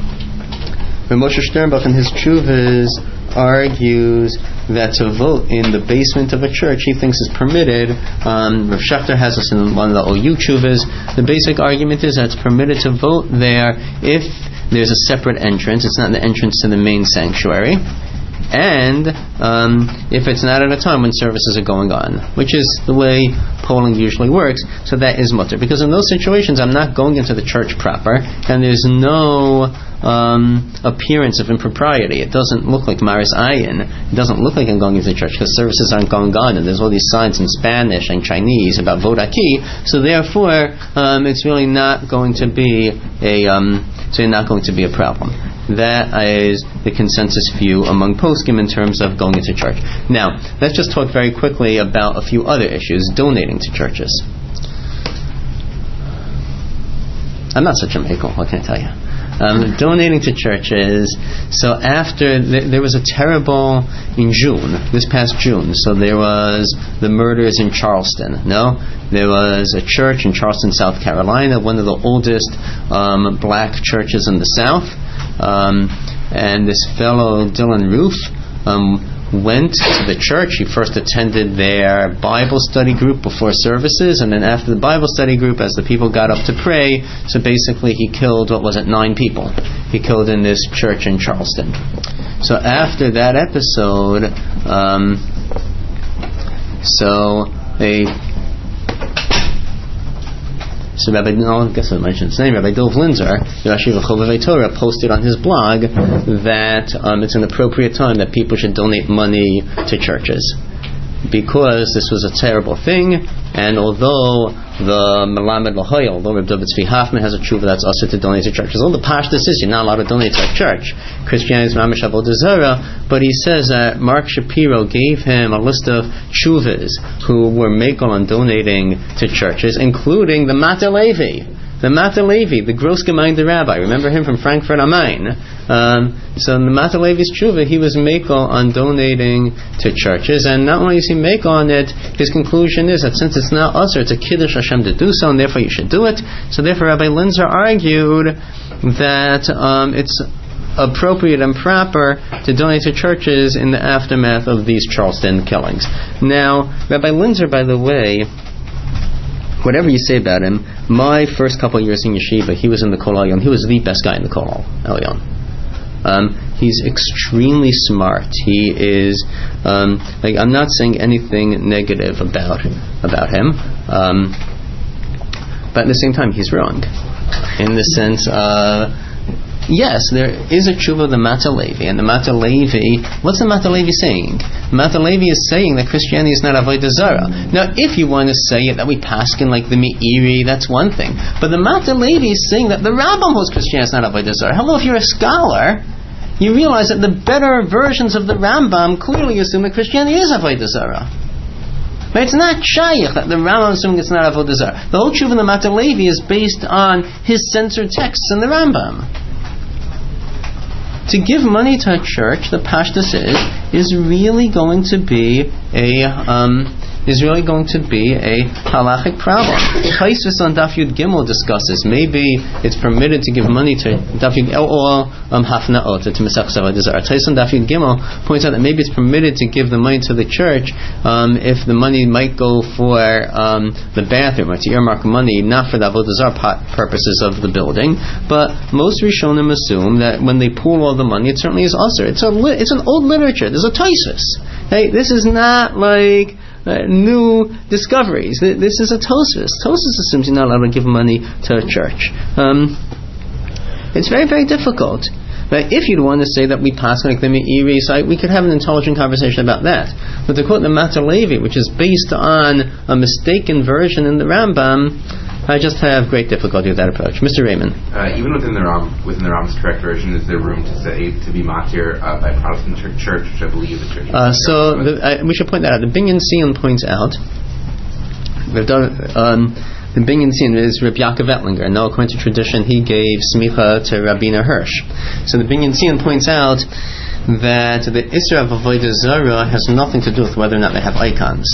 Moshe Sternbach in his tshuvas argues that to vote in the basement of a church he thinks is permitted. Um, Rav Schechter has this in one of the O U tshuvas. The basic argument is that it's permitted to vote there if there's a separate entrance. It's not the entrance to the main sanctuary. And um, if it's not at a time when services are going on, which is the way polling usually works, so that is mutter. Because in those situations I'm not going into the church proper, and there's no um, appearance of impropriety. It doesn't look like Maris Ayin. It doesn't look like I'm going into the church because services aren't going on, and there's all these signs in Spanish and Chinese about Vodaki. So therefore, um, it's really not going to be a um, so not going to be a problem. That is the consensus view among poskim in terms of going into church. Now, let's just talk very quickly about a few other issues. Donating to churches. I'm not such a makel, what can I tell you? Um, donating to churches. So after, th- there was a terrible, in June, this past June, so there was the murders in Charleston, no? There was a church in Charleston, South Carolina, one of the oldest um, black churches in the South. Um, and this fellow Dylan Roof um, went to the church. He first attended their Bible study group before services, and then after the Bible study group, as the people got up to pray, so basically he killed, what was it, nine people. He killed in this church in Charleston. So after that episode, um, so they So Rabbi, no, I guess I mentioned his name, Rabbi Dov Linzer, Yashiva Chovevei Torah, posted on his blog that um, it's an appropriate time that people should donate money to churches. Because this was a terrible thing, and although the Melamed L'Hoyel, although Reb David Tzvi Hoffman has a tshuva that's also to donate to churches, all the pashtus is you're not allowed to donate to a church. Christianity is mamish avodah zarah, but he says that Mark Shapiro gave him a list of tshuvas who were makel on donating to churches, including the Mata Levi. The Mata Levi, the gross gemeinde rabbi, remember him from Frankfurt am Main. Um, so in the Mata Levi's tshuva, he was makel on donating to churches, and not only is he makel on it, his conclusion is that since it's not usher, it's a kiddush Hashem to do so, and therefore you should do it. So therefore Rabbi Linzer argued that um, it's appropriate and proper to donate to churches in the aftermath of these Charleston killings. Now, Rabbi Linzer, by the way, whatever you say about him, my first couple of years in yeshiva, he was in the Kol Elyon. He was the best guy in the Kol Elyon. Um, he's extremely smart. He is, um, like, I'm not saying anything negative about about him, um, but at the same time, he's wrong. In the sense, uh, yes, there is a tshuva of the Mata Levi, and the Mata Levi, what's the Mata Levi saying? Mata Levi is saying that Christianity is not avodah zarah. Now, if you want to say it that we paskin like the Meiri, that's one thing. But the Mata Levi is saying that the Rambam holds Christianity is not avodah zarah. Hello, if you're a scholar, you realize that the better versions of the Rambam clearly assume that Christianity is avodah zarah. But it's not shaykh that the Rambam is assuming it's not avodah zarah. The whole tshuva of the Mata Levi is based on his censored texts in the Rambam. To give money to a church, the pashtus is, is really going to be a um, is really going to be a halachic problem. Taisus on Daf Yud Gimel discusses maybe it's permitted to give money to Daf Yud or um, Hafnaot to Mesach Avodah Zarah. Taisus on Daf Yud Gimel points out that maybe it's permitted to give the money to the church um, if the money might go for um, the bathroom, or to earmark money not for the Avodah Zarah purposes of the building. But most Rishonim assume that when they pool all the money, it certainly is usher. It's a li- it's an old literature. There's a Taisus. Hey, this is not like Uh, new discoveries. This is a Tosfos. Tosfos assumes you're not allowed to give money to a church. Um, it's very, very difficult. But if you'd want to say that we pass like the Meiri, so we could have an intelligent conversation about that. But to quote the Mata Levi, which is based on a mistaken version in the Rambam, I just have great difficulty with that approach. Mister Raymond. Uh, even within the Ram, within the Ram's correct version, is there room to say to be matir uh, by Protestant church, which I believe the church. Uh, so the, uh, we should point that out. The Binyan Sion points out. We've done. Um, the Binyan Sion is Reb Yaakov Ettlinger. Now, according to tradition, he gave smicha to Rabbeinu Hirsch. So the Binyan Sion points out that the Isra of Avodah Zarah has nothing to do with whether or not they have icons.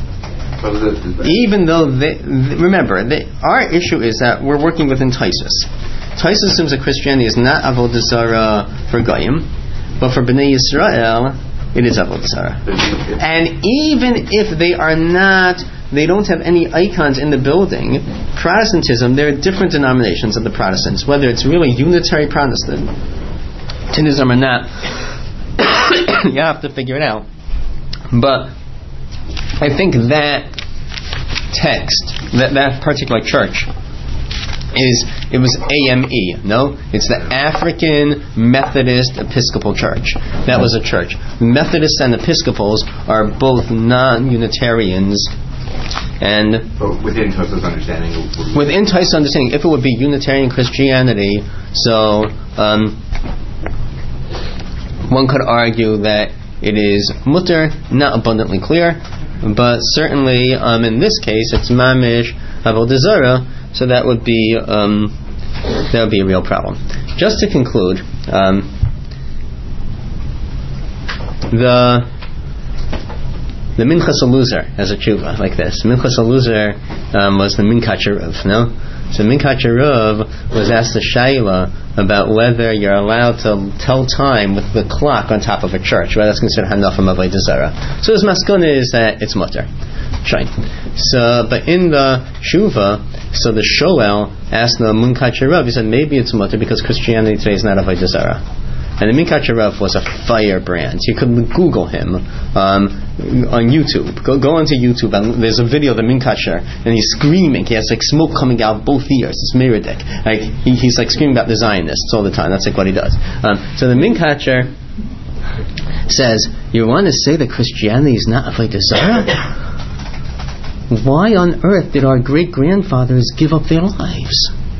Even though they, they remember, they, our issue is that we're working within Taisus. Taisus assumes that Christianity is not avodah zarah for Goyim, but for Bnei Yisrael, it is avodah zarah. And even if they are not, they don't have any icons in the building, Protestantism, there are different denominations of the Protestants, whether it's really unitary Protestantism or not, you have to figure it out. But I think that text, that, that particular church, is it was A M E. No, it's the African Methodist Episcopal Church. That was a church. Methodists and Episcopals are both non-Unitarians, and but within Tosfos' understanding, within Tosfos' understanding, if it would be Unitarian Christianity, so um, one could argue that it is mutter, not abundantly clear. But certainly, um, in this case, it's mamish avodah zarah, so that would be um, that would be a real problem. Just to conclude, um, the the Minchas Eluzar as a tshuva like this. Minchas Eluzar um, was the Minkat Cheruv, no? So Minkat Cheruv was asked the shaila about whether you're allowed to tell time with the clock on top of a church, whether that's considered hanafim avodah zarah. So his maskuna is that it's mutter. Shine. So, but in the shuva, so the shoel asked the Minkat Cheruv, he said maybe it's mutter because Christianity today is not avodah zarah. And the Minkat Cheruv was a firebrand. You could Google him um, on YouTube. Go go onto YouTube, and there's a video of the Minkat Cheruv, and he's screaming. He has like smoke coming out both ears. It's miradik. Like he, he's like screaming about the Zionists all the time. That's like what he does. Um, so the Minkat Cheruv says, "You want to say that Christianity is not avodah zarah? Why on earth did our great grandfathers give up their lives?"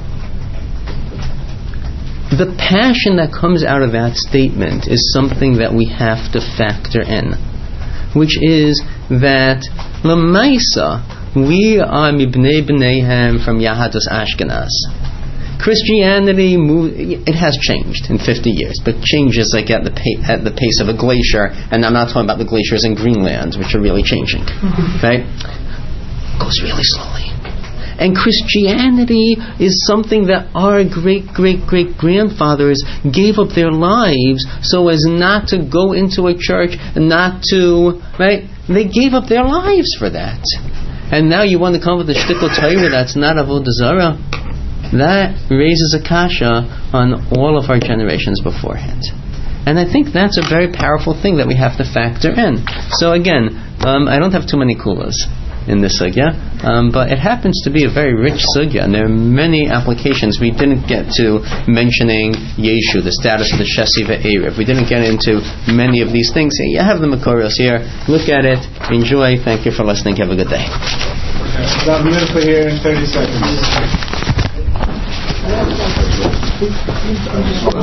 The passion that comes out of that statement is something that we have to factor in, which is that Lamaisa, we are Mibnei B'neihem from Yahadus Ashkenaz. Christianity, move, it has changed in fifty years, but changes like at the pa- at the pace of a glacier, and I'm not talking about the glaciers in Greenland, which are really changing. Right? It goes really slowly. And Christianity is something that our great, great, great grandfathers gave up their lives so as not to go into a church, not to, right? They gave up their lives for that. And now you want to come with a shtickle Torah that's not Avodah Zarah? That raises a kasha on all of our generations beforehand. And I think that's a very powerful thing that we have to factor in. So again, um, I don't have too many kulas in this sugya, um, but it happens to be a very rich sugya, and there are many applications. We didn't get to mentioning Yeshu, the status of the Shesi ve'erev. We didn't get into many of these things. You have the Makoros here. Look at it. Enjoy. Thank you for listening. Have a good day. About a minute for here in thirty seconds.